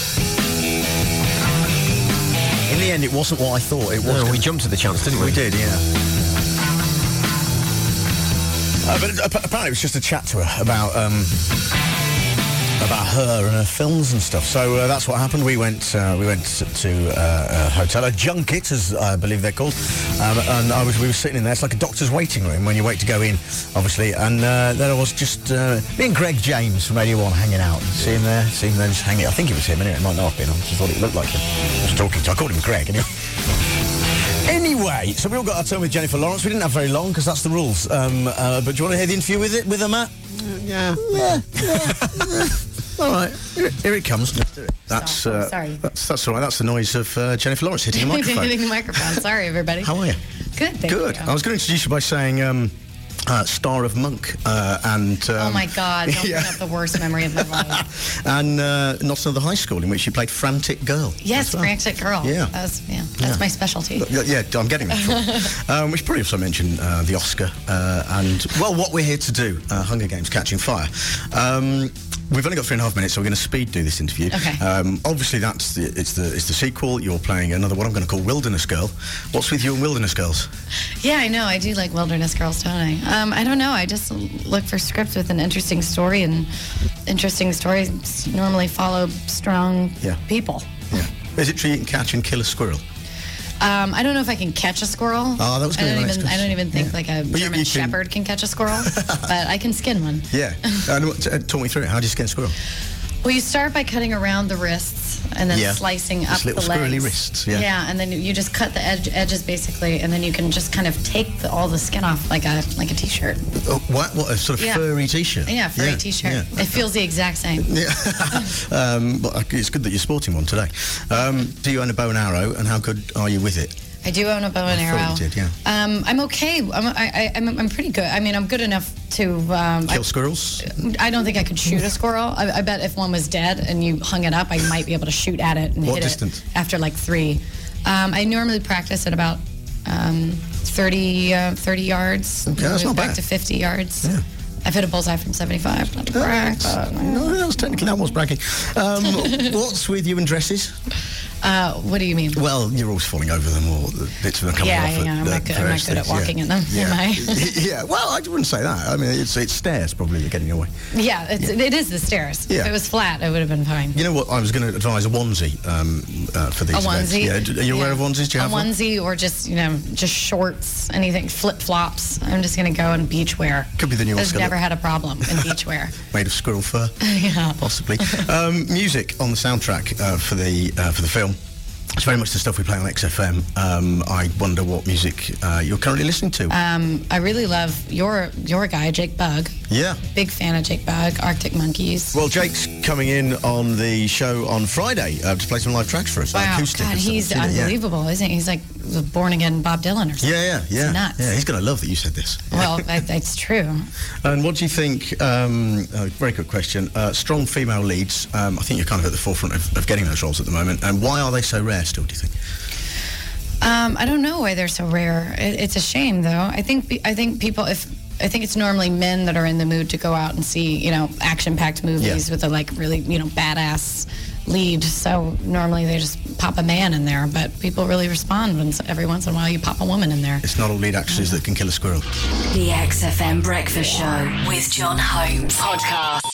F: In the end, it wasn't what I thought it was.
E: No, we jumped at the chance, didn't we?
F: We did, yeah. Uh, but ap- apparently it was just a chat to her about um, about her and her films and stuff. So uh, that's what happened. We went uh, we went to uh, a hotel, a junket, as I believe they're called, um, and I was we were sitting in there. It's like a doctor's waiting room when you wait to go in, obviously. And uh, there I was just uh, me and Greg James from Radio One hanging out, and seeing there, seeing them just hanging. I think it was him anyway. It might not have been. I just thought it looked like him. I was talking to. I called him Greg anyway. Anyway, so we all got our turn with Jennifer Lawrence. We didn't have very long because that's the rules. Um, uh, but do you want to hear the interview with it with her, Matt?
C: Yeah.
F: Yeah. yeah, yeah. All right, here, here it comes. That's uh,
L: Sorry.
F: That's that's all right. That's the noise of uh, Jennifer Lawrence hitting a microphone.
L: Hitting the microphone. Sorry, everybody.
F: How are you?
L: Good, thank
F: Good.
L: you.
F: I was going to introduce you by saying um, uh, Star of Monk uh, and. Um,
L: oh my God! Don't
F: yeah.
L: bring up the worst memory of my life.
F: and uh, Not Another High School, in which you played Frantic Girl.
L: Yes,
F: well.
L: Frantic Girl.
F: Yeah.
L: That was, yeah, that's
F: Yeah.
L: my specialty.
F: Yeah, yeah, I'm getting that. um, we should probably also mention uh, the Oscar uh, and, well, what we're here to do, uh, Hunger Games Catching Fire. Um, we've only got three and a half minutes, so we're going to speed do this interview.
L: Okay.
F: Um, obviously, that's the, it's the it's the sequel. You're playing another, what I'm going to call Wilderness Girl. What's with you and Wilderness Girls?
L: Yeah, I know. I do like Wilderness Girls, don't I? Um, I don't know. I just look for scripts with an interesting story, and interesting stories normally follow strong
F: Yeah.
L: people.
F: Yeah. Is it true you can catch and kill a squirrel?
L: Um, I don't know if I can catch a squirrel.
F: Oh, that was
L: I
F: gonna
L: don't
F: be my
L: even.
F: next
L: I don't even think
F: yeah.
L: like a
F: But you-
L: German
F: you can-
L: Shepherd can catch a squirrel, but I can skin one.
F: Yeah. and, t- uh, talk me through it. How do you skin a squirrel?
L: Well, you start by cutting around the wrists and then
F: Yeah.
L: slicing
F: Just
L: up
F: little
L: the legs.
F: squirrely wrists, yeah.
L: Yeah, and then you just cut the edge, edges basically, and then you can just kind of take the, all the skin off like a like a t-shirt.
F: Oh, what? What? A sort of
L: Yeah.
F: furry t-shirt?
L: Yeah, furry
F: Yeah,
L: t-shirt.
F: yeah.
L: It feels the exact same.
F: Yeah. um, but it's good that you're sporting one today. Um, do you own a bow and arrow, and how good are you with it?
L: I do own a bow and
F: I
L: arrow.
F: thought you did, yeah.
L: Um, I'm okay. I'm, I, I, I'm, I'm pretty good. I mean, I'm good enough to... Um,
F: Kill
L: I,
F: squirrels?
L: I don't think I could shoot a squirrel. I, I bet if one was dead and you hung it up, I might be able to shoot at it and
F: What
L: hit
F: distance?
L: it after like three. Um, I normally practice at about um, thirty, uh, thirty yards.
F: Okay, that's
L: Move
F: not
L: back
F: bad.
L: to fifty yards.
F: Yeah.
L: I've hit a bullseye from seventy-five. Not to brag, but,
F: No, that was technically that was bragging. Um, what's with you and dresses?
L: Uh, what do you mean?
F: Well, you're always falling over them, or the bits of them coming
L: Yeah,
F: off.
L: yeah,
F: at,
L: I'm
F: uh,
L: not good, I'm not
F: various
L: good at
F: things,
L: walking
F: yeah.
L: in them,
F: Yeah.
L: am I?
F: Yeah, well, I wouldn't say that. I mean, it's it's stairs probably that get in your way.
L: Yeah, it's, it is the stairs.
F: Yeah.
L: If it was flat, it would have been fine.
F: You know what? I was going to advise a onesie um, uh, for these
L: A
F: events.
L: onesie?
F: Yeah, d- are you aware
L: Yeah.
F: of onesies? Do you
L: A
F: have one?
L: onesie or just, you know, just shorts, anything, flip-flops. I'm just going to go in beach wear.
F: Could be the new
L: I've
F: Oscar
L: never
F: look.
L: had a problem in beach wear.
F: Made of squirrel fur.
L: Yeah.
F: Possibly. um, music on the soundtrack uh, for the uh, for the film. It's very much the stuff we play on X F M. Um, I wonder what music uh, you're currently listening to.
L: Um, I really love your your guy, Jake Bugg.
F: Yeah.
L: Big fan of Jake Bugg, Arctic Monkeys.
F: Well, Jake's coming in on the show on Friday uh, to play some live tracks for us.
L: Wow,
F: acoustic
L: God,
F: and stuff.
L: he's
F: I've seen it, yeah.
L: unbelievable, isn't he? He's like the born-again Bob Dylan or something.
F: Yeah, yeah, yeah.
L: It's nuts.
F: Yeah, he's going to love that you said this.
L: Well, that, that's true.
F: And what do you think, um, oh, very good question, uh, strong female leads, um, I think you're kind of at the forefront of, of getting those roles at the moment, and why are they so rare still, do you think?
L: Um, I don't know why they're so rare. It, it's a shame, though. I think pe- I think people, if I think it's normally men that are in the mood to go out and see, you know, action-packed movies
F: Yeah.
L: with a like really, you know, badass lead. So normally they just pop a man in there, but people really respond when s- every once in a while you pop a woman in there.
F: It's not all lead actresses that can kill a squirrel.
A: The X F M Breakfast Show with John Holmes. Podcast.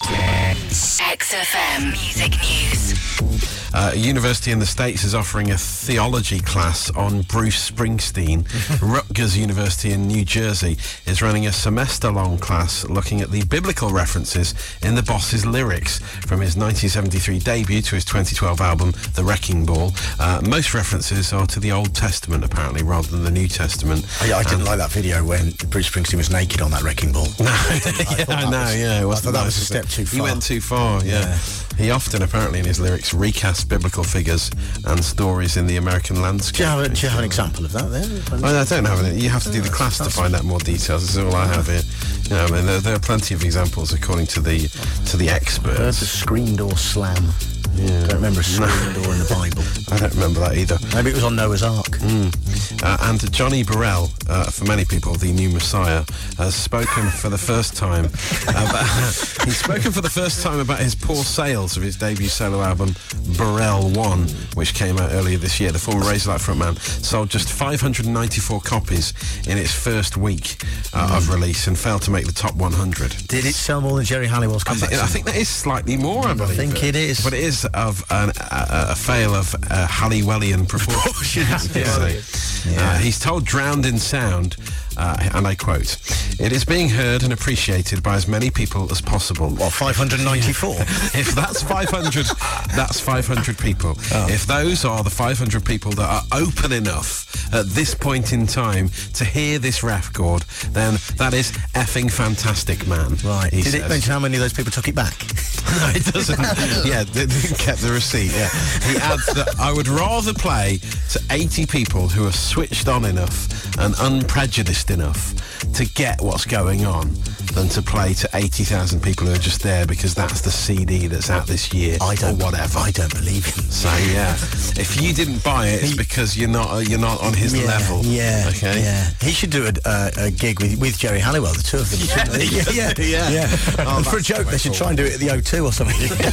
A: X F M Music News.
C: Uh, a university in the States is offering a theology class on Bruce Springsteen. Rutgers University in New Jersey is running a semester-long class looking at the biblical references in the boss's lyrics, from his nineteen seventy-three debut to his twenty twelve album, The Wrecking Ball. Uh, most references are to the Old Testament, apparently, rather than the New Testament.
F: I, I didn't
C: And-
F: like that video when Bruce Springsteen was naked on that Wrecking Ball.
C: No,
F: I
C: yeah,
F: thought
C: I
F: that
C: know,
F: was-
C: yeah. It
F: I
C: wasn't
F: thought that
C: nice,
F: was a
C: was it?
F: step too
C: He
F: far.
C: went too far, yeah.
F: Yeah.
C: He often, apparently, in his lyrics, recast biblical figures and stories in the American landscape.
F: Do you have, a, do you have an example of that there?
C: I, I don't have any. You have to do the class to find out more details. This is all I have here. You know, I mean, there, there are plenty of examples according to the to the
F: Heard the
C: experts.
F: screen door slam.
C: Yeah.
F: Don't remember a screen door in the Bible.
C: I don't remember that either.
F: Maybe it was on Noah's Ark.
C: Mm. Uh, and Johnny Burrell, uh, for many people, the new Messiah, has spoken for the first time. About, he's spoken for the first time about his poor sales of his debut solo album, Burrell One, which came out earlier this year. The former Razorlight frontman sold just five hundred ninety-four copies in its first week uh, of release and failed to make the top one hundred.
F: Did it sell more than Jerry Halliwell's
C: I
F: comeback?
C: think, I think that is slightly more, I believe.
F: think it is.
C: But it is of an, a, a fail of uh, Halliwellian proportions. Yeah.
F: Yeah.
C: Uh, he's told Drowned in Sound, uh, and I quote, "It is being heard and appreciated by as many people as possible."
F: What, five hundred ninety-four?
C: If that's five hundred, that's five hundred people.
F: Oh.
C: If those are the five hundred people that are open enough at this point in time to hear this record, then that is effing fantastic, man.
F: Right.
C: he
F: Did it
C: says.
F: mention how many of those people took it back?
C: No, it doesn't. Yeah, they, they kept the receipt, yeah. He adds that I would rather play to eighty people who are switched on enough and unprejudiced enough to get what's going on than to play to eighty thousand people who are just there because that's the C D that's out this year.
F: I don't.
C: Or whatever.
F: I don't believe him.
C: So, yeah. If you didn't buy it, it's because you're not uh, you're not on his
F: yeah,
C: level.
F: Yeah.
C: Okay?
F: Yeah. He should do a, uh, a gig with, with Jerry Halliwell, the two of them. shouldn't they?
C: Yeah, yeah, yeah. Oh,
F: And for a
C: that's
F: joke,
C: the way
F: they should try
C: forward.
F: and do it at the O two or something.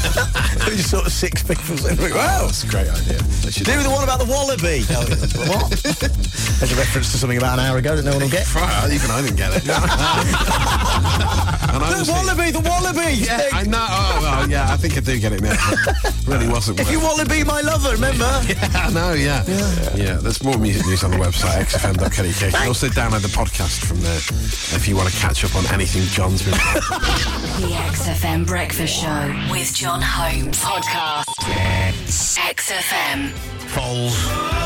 F: Just sort of six people saying, wow,
C: That's a great idea. They should
F: do the one about the wallaby. What? There's a reference to something about an hour ago that no one will get.
C: Right, even I didn't get it. And I
F: The
C: was
F: wallaby, the wallaby!
C: Yeah, I know. Oh, well, yeah, I think I do get it now. Really wasn't.
F: If you
C: worth-
F: want to be my lover, remember?
C: Yeah, I know, yeah. yeah. Yeah, there's more music news on the website, x f m dot co dot u k. You can also download the podcast from there if you want to catch up on anything John's been
A: The X F M Breakfast Show with John Holmes. Podcast. X F M.
F: Falls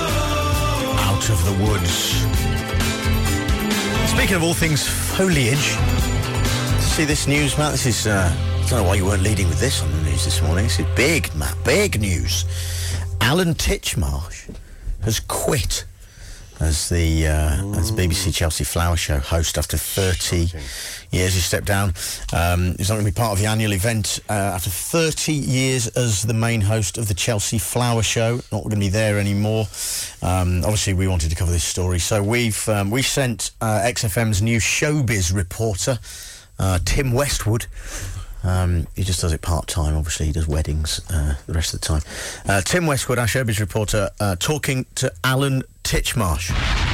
F: out of the woods. Speaking of all things foliage, see this news, Matt? This is, uh, I don't know why you weren't leading with this on the news this morning. This is big, Matt, big news. Alan Titchmarsh has quit as the uh, as B B C Chelsea Flower Show host after thirty years. He stepped down. Um, he's not going to be part of the annual event uh, after thirty years as the main host of the Chelsea Flower Show. Not going to be there anymore. Um, obviously, we wanted to cover this story, so we've um, we sent uh, X F M's new showbiz reporter, uh, Tim Westwood, Um, he just does it part-time, obviously. He does weddings uh, the rest of the time. Uh, Tim Westwood, our showbiz reporter, uh, talking to Alan Titchmarsh.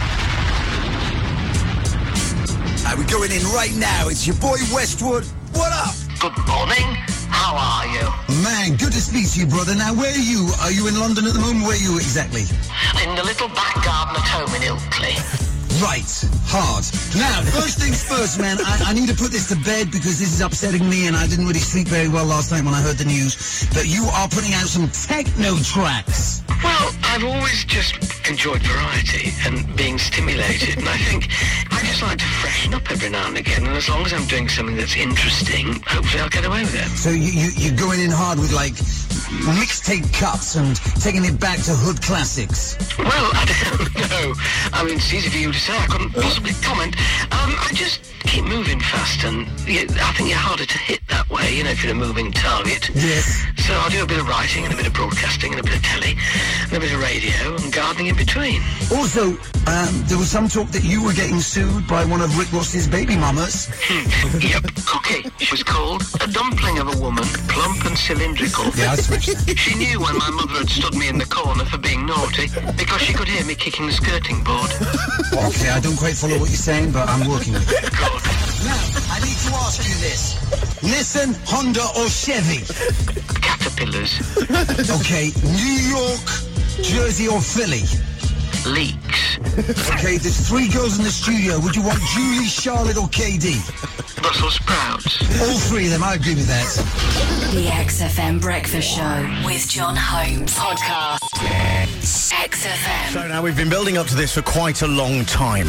M: Uh, we're going in right now. It's your boy Westwood. What up?
N: Good morning. How are you?
M: Man, good to speak to you, brother. Now, where are you? Are you in London at the moment? Where are you exactly?
N: In the little back garden at home in Ilkley.
M: Right. Hard. Now, first things first, man. I, I need to put this to bed because this is upsetting me and I didn't really sleep very well last night when I heard the news. But you are putting out some techno tracks.
N: Well, I've always just enjoyed variety and being stimulated, and I think I just like to freshen up every now and again, and as long as I'm doing something that's interesting, hopefully I'll get away with it.
M: So you, you, you're going in hard with, like, mixtape cuts and taking it back to hood classics?
N: Well, I don't know. I mean, it's easy for you to say. I couldn't possibly comment. Um, I just keep moving fast, and you, I think you're harder to hit that way, you know, if you're a moving target.
M: Yes.
N: So I'll do a bit of writing and a bit of broadcasting and a bit of telly and a bit of radio and gardening in between.
M: Also, um, there was some talk that you were getting sued by one of Rick Ross's baby mamas.
N: Yep, Cookie. She was called a dumpling of a woman, plump and cylindrical.
M: Yeah, I smashed that.
N: She knew when my mother had stood me in the corner for being naughty because she could hear me kicking the skirting board.
M: Okay, I don't quite follow what you're saying, but I'm working with it.
N: Good.
M: Now, I need to ask you this. Nissan, Honda or Chevy?
N: Caterpillars.
M: Okay, New York, Jersey or Philly?
N: Leaks.
M: Okay, there's three girls in the studio. Would you want Julie, Charlotte or K D?
N: Brussels sprouts.
M: All three of them, I agree with that.
A: The X F M Breakfast Show with John Holmes. Podcast. X F M.
F: So now we've been building up to this for quite a long time.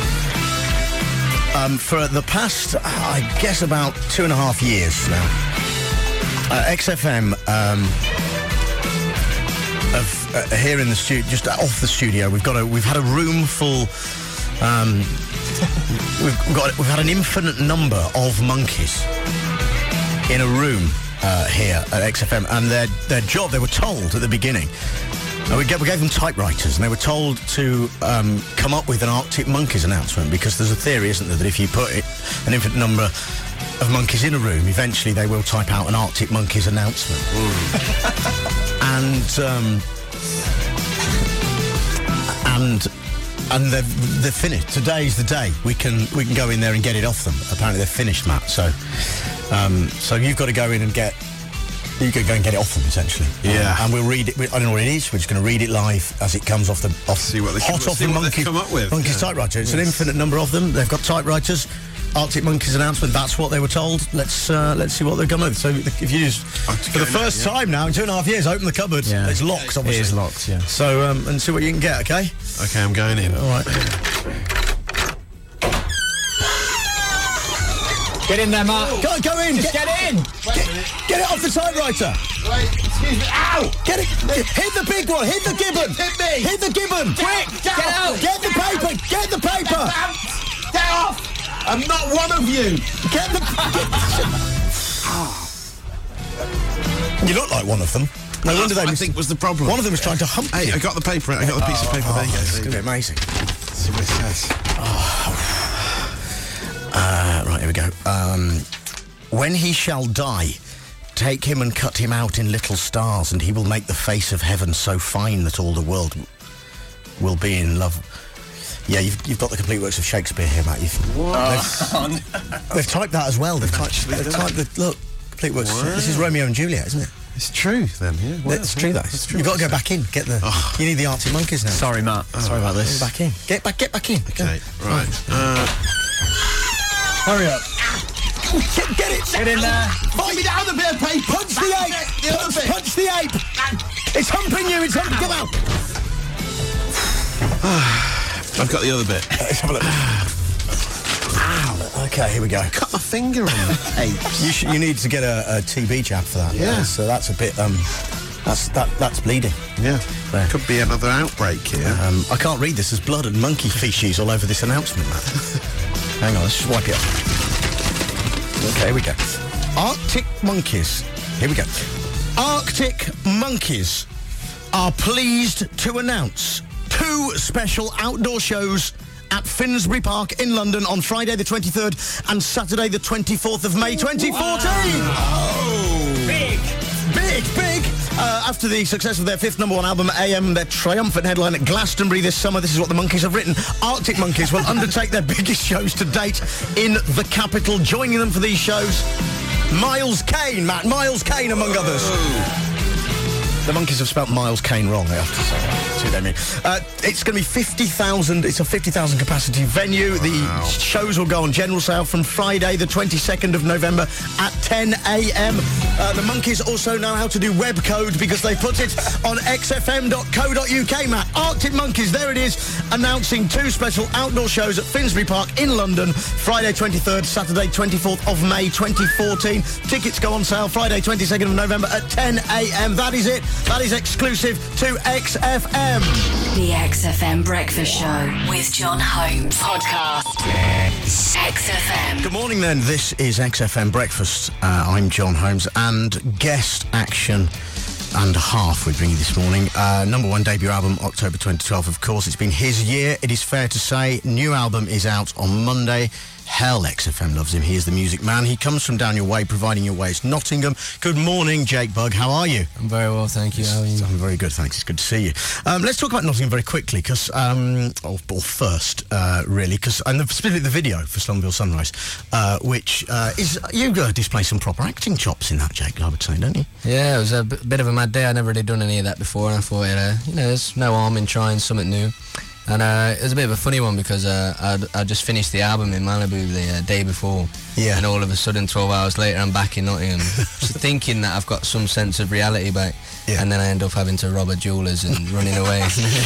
F: Um, for the past, I guess, about two and a half years now. Uh, X F M, um, of, uh, here in the studio, just off the studio, we've got a, we've had a room full. Um, we've got, we've had an infinite number of monkeys in a room uh, here at X F M, and their their job, they were told at the beginning. Uh, we, gave, we gave them typewriters, and they were told to um, come up with an Arctic Monkeys announcement, because there's a theory, isn't there, that if you put it, an infinite number of monkeys in a room, eventually they will type out an Arctic Monkeys announcement. and um, and and they've they're finished. Today's the day we can we can go in there and get it off them. Apparently they're finished, Matt. So um, so you've got to go in and get. You can go and get it off them, essentially.
C: Yeah.
F: Um, and we'll read it. I don't know what it is. We're just going to read it live as it comes off the off.
C: See what they
F: hot
C: come,
F: off
C: see
F: the
C: what
F: monkey
C: come up with.
F: monkey's
C: Yeah.
F: typewriter. It's
C: Yes.
F: an infinite number of them. They've got typewriters. Arctic Monkeys announcement. That's what they were told. Let's uh, let's see what they've come with. So if you just for the first
C: now, yeah.
F: time now in two and a half years, open the cupboard.
E: Yeah.
F: It's locked. Obviously,
E: It is locked, yeah.
F: So um, and see what you can get. Okay.
C: Okay, I'm going in.
F: All right.
E: Get in there, Mark.
F: Go, go in.
E: Just get, in.
F: Get, get it off the typewriter.
M: Wait, excuse me. Ow!
F: Get it. Hit the big one. Hit the gibbon.
M: Hit me!
F: Hit the gibbon.
M: Quick! Get out!
F: Get the paper. Get the paper.
M: Get off! I'm not one of you!
F: Get the. You look like one of them. No wonder they.
C: I think was the problem.
F: One of them was trying to hump
C: Hey,
F: you.
C: I got the paper. I got the piece of paper. There you go.
F: It's
C: There you
F: going to
C: go.
F: be amazing.
C: Let's see what it says.
F: Uh, right, here we go. Um, when he shall die, take him and cut him out in little stars, and he will make the face of heaven so fine that all the world w- will be in love. Yeah, you've, you've got the complete works of Shakespeare here, Matt. You've, they've, they've typed that as well. They've typed, they've typed the look complete works.
C: Wow.
F: This is Romeo and Juliet, isn't it?
C: It's true, then, yeah. Wow.
F: It's true, that is.
C: It's true.
F: You've got to go back in. Get the.
C: Oh.
F: You need the Arctic Monkeys now.
E: Sorry, Matt. Sorry about this.
F: Get back in. Get back. Get back in.
C: Okay, right. Uh,
F: Hurry up. Get, get it.
E: Get in there.
F: Fight me down the bit of paper. Punch the ape.
M: The other
F: Punch,
M: bit.
F: punch the ape. It's humping you. It's humping. Come out.
C: I've got the other bit.
F: Let's have a look. Ow. Okay, here we go.
C: Cut my finger on the ape.
F: You, sh- you need to get a, a T B jab for that.
C: Yeah.
F: So that's a bit. Um, that's that. That's bleeding.
C: Yeah.
F: There.
C: Could be another outbreak here.
F: Um, I can't read this. There's blood and monkey feces all over this announcement, Matt. Hang on, let's just wipe it up. Okay, here we go. Arctic Monkeys. Here we go. Arctic Monkeys are pleased to announce two special outdoor shows at Finsbury Park in London on Friday the twenty-third and Saturday the twenty-fourth of May twenty fourteen. Wow. Oh! Big! Big, big! Uh, after the success of their fifth number one album, A M, their triumphant headline at Glastonbury this summer, this is what the Monkees have written. Arctic Monkeys will undertake their biggest shows to date in the capital. Joining them for these shows, Miles Kane, Matt. Miles Kane, among others. The Monkees have spelt Miles Kane wrong, I have to say. That's who they mean. Uh, it's going to be fifty thousand. It's a fifty thousand capacity venue. Wow. The shows will go on general sale from Friday, the twenty-second of November at ten a.m. Uh, the Monkees also know how to do web code because they put it on x f m dot co dot u k, Matt. Arctic Monkeys, there it is, announcing two special outdoor shows at Finsbury Park in London, Friday twenty-third, Saturday twenty-fourth of May twenty fourteen. Tickets go on sale Friday twenty-second of November at ten a.m. That is it. That is exclusive to X F M.
A: The X F M Breakfast Show with John Holmes. Podcast. X F M.
F: Good morning, then. This is X F M Breakfast. Uh, I'm John Holmes, and guest action and a half we bring you this morning. Uh, number one debut album, October twenty twelve, of course. It's been his year, it is fair to say. New album is out on Monday. Hell, X F M loves him. He is the music man. He comes from down your way, providing your way is Nottingham. Good morning, Jake Bugg. How are you?
O: I'm very well, thank you. How are you?
F: I'm very good, thanks. It's good to see you. Um, let's talk about Nottingham very quickly, because, um, or, or first, uh, really, because, and the, specifically the video for Slumville Sunrise, uh, which uh, is, you uh, display some proper acting chops in that, Jake, I would say, don't you?
O: Yeah, it was a b- bit of a mad day. I'd never really done any of that before, and I thought, uh, you know, there's no harm in trying something new. And uh, it was a bit of a funny one because uh, I'd, I'd just finished the album in Malibu the uh, day before.
F: Yeah.
O: And all of a sudden, twelve hours later, I'm back in Nottingham. Just thinking that I've got some sense of reality back. Yeah. And then I end up having to rob a jeweller's and running away.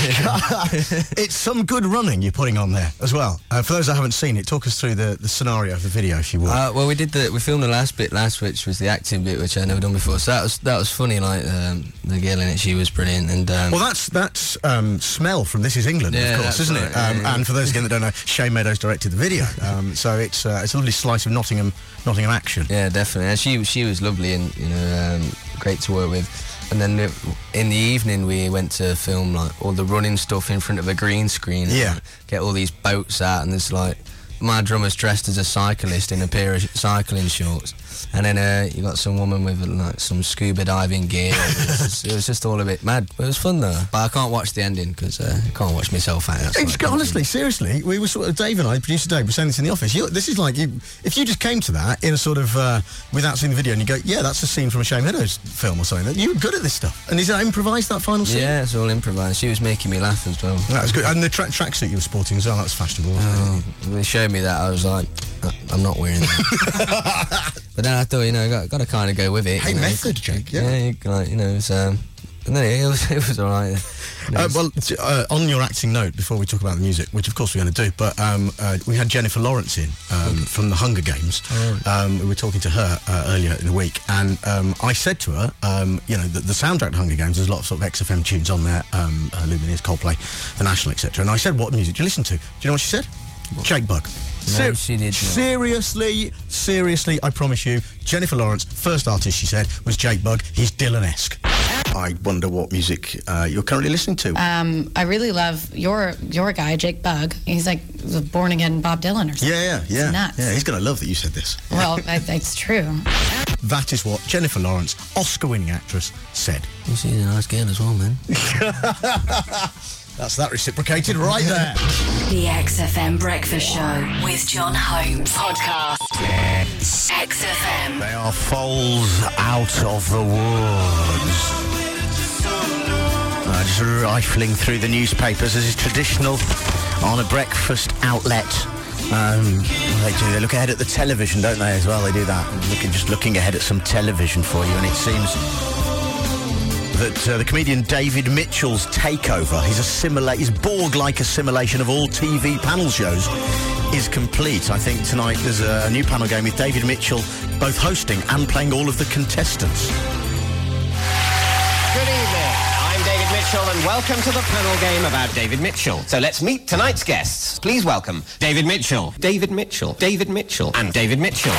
F: It's some good running you're putting on there as well. Uh, for those that haven't seen it, talk us through the, the scenario of the video, if you will.
O: Uh, well, we did the we filmed the last bit last, which was the acting bit, which I'd never done before. So that was that was funny. Like um, the girl in it, she was brilliant. And um,
F: well, that's that's um, Smell from This Is England,
O: yeah,
F: of course, isn't
O: right,
F: it? Um,
O: yeah, yeah.
F: And for those again that don't know, Shane Meadows directed the video. Um, so it's uh, it's a lovely slice of Nottingham Nottingham action.
O: Yeah, definitely. And she she was lovely and you know um, great to work with. And then in the evening we went to film like all the running stuff in front of a green screen.
F: Yeah.
O: And get all these boats out, and there's like my drummer's dressed as a cyclist in a pair of cycling shorts, and then uh, you got some woman with like some scuba diving gear. It was, just, it was just all a bit mad. But it was fun though. But I can't watch the ending because uh, I can't watch myself out.
F: It's, honestly, seriously, we were sort of Dave and I, producer Dave, were saying this in the office. You, this is like you, if you just came to that in a sort of uh, without seeing the video, and you go, yeah, that's a scene from a Shane Meadows film or something. You're good at this stuff. And is that improvised, that final scene?
O: Yeah, it's all improvised. She was making me laugh as well.
F: That was good. And the tra- tracksuit you were sporting as well, that was fashionable.
O: Oh, they showed me that. I was like, I'm not wearing that. But then I thought, you know, got, got to kind of go with it.
F: Hey,
O: you know.
F: method, Jake. Yeah,
O: yeah you, like, you know, it was, um, and then it was, it was all right. You know,
F: uh, well, uh, on your acting note, before we talk about the music, which of course we're going to do, but um, uh, we had Jennifer Lawrence in um, okay. from the Hunger Games.
O: Oh.
F: Um, we were talking to her uh, earlier in the week, and um, I said to her, um, you know, the, the soundtrack to Hunger Games, there's a lot of sort of X F M tunes on there, um, uh, Lumineers, Coldplay, The National, et cetera. And I said, what music do you listen to? Do you know what she said? What? Jake Bugg.
O: No, Ser- she did not.
F: Seriously, seriously, I promise you, Jennifer Lawrence, first artist she said was Jake Bugg. He's Dylan-esque. I wonder what music uh, you're currently listening to.
L: Um, I really love your your guy, Jake Bugg. He's like the born again Bob Dylan or something.
F: Yeah, yeah, yeah.
L: It's nuts.
F: Yeah, he's going to love that you said this.
L: Well, I, it's true.
F: That is what Jennifer Lawrence, Oscar-winning actress, said.
O: She's a nice girl as well, man.
F: That's that reciprocated right there.
A: The X F M Breakfast Show with John Holmes. Podcast. X F M.
F: They are foals out of the woods. Uh, just rifling through the newspapers as is traditional on a breakfast outlet. Um, they do. They look ahead at the television, don't they, as well? They do that. Looking, just looking ahead at some television for you, and it seems that uh, the comedian David Mitchell's takeover, his assimilate, his Borg-like assimilation of all T V panel shows, is complete. I think tonight there's a, a new panel game with David Mitchell both hosting and playing all of the contestants.
P: Good evening. I'm David Mitchell, and welcome to the panel game about David Mitchell. So let's meet tonight's guests. Please welcome David Mitchell, David Mitchell, David Mitchell, and David Mitchell.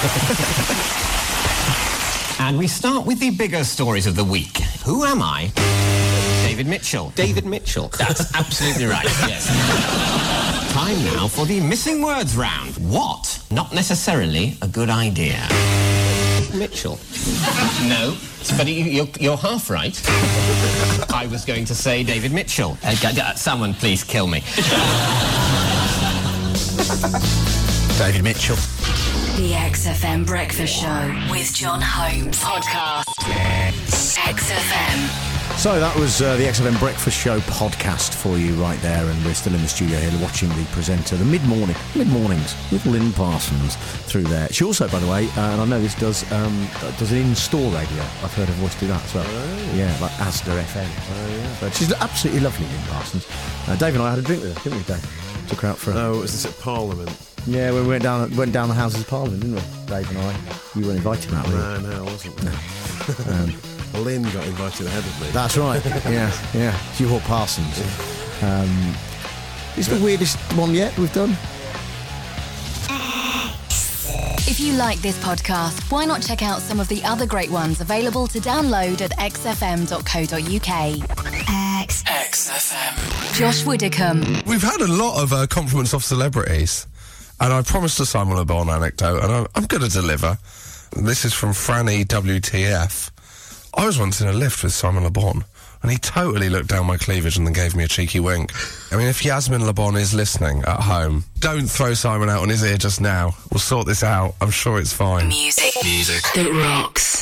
P: And we start with the bigger stories of the week. Who am I? David Mitchell. David Mitchell. That's absolutely right, yes. Time now for the missing words round. What? Not necessarily a good idea. Mitchell. No, but you, you're, you're half right. I was going to say David Mitchell. Uh, g- g- someone please kill me.
F: David Mitchell.
A: The X F M Breakfast Show with John Holmes. Podcast. X F M.
B: So that was uh, the X F M Breakfast Show podcast for you right there, and we're still in the studio here watching the presenter, the mid-morning, mid-mornings with Lynn Parsons through there. She also, by the way, uh, and I know this does um, does an in-store radio. I've heard her voice do that as well. Oh. Yeah, like Asda F M. Oh, yeah. But she's absolutely lovely, Lynn Parsons. Uh, Dave and I had a drink with her, didn't we, Dave? Took her out for a...
C: Oh, was this at Parliament?
B: Yeah, we went down went down the Houses of Parliament, didn't we, Dave and I? You weren't invited to that, were you?
C: No, no, I wasn't.
B: No. um,
C: Lynn got invited ahead of me.
B: That's right. Yeah, yeah. It's your Parsons. Um, it's the weirdest one yet we've done.
A: If you like this podcast, why not check out some of the other great ones available to download at x f m dot co dot u k. X.
Q: X F M.
A: Josh Widdicombe.
Q: We've had a lot of uh, compliments off celebrities, and I promised a Simon Le Bon anecdote, and I'm, I'm going to deliver. This is from Franny W T F. I was once in a lift with Simon Le Bon, and he totally looked down my cleavage and then gave me a cheeky wink. I mean, if Yasmin Le Bon is listening at home, don't throw Simon out on his ear just now. We'll sort this out. I'm sure it's fine.
A: Music. Music. That rocks.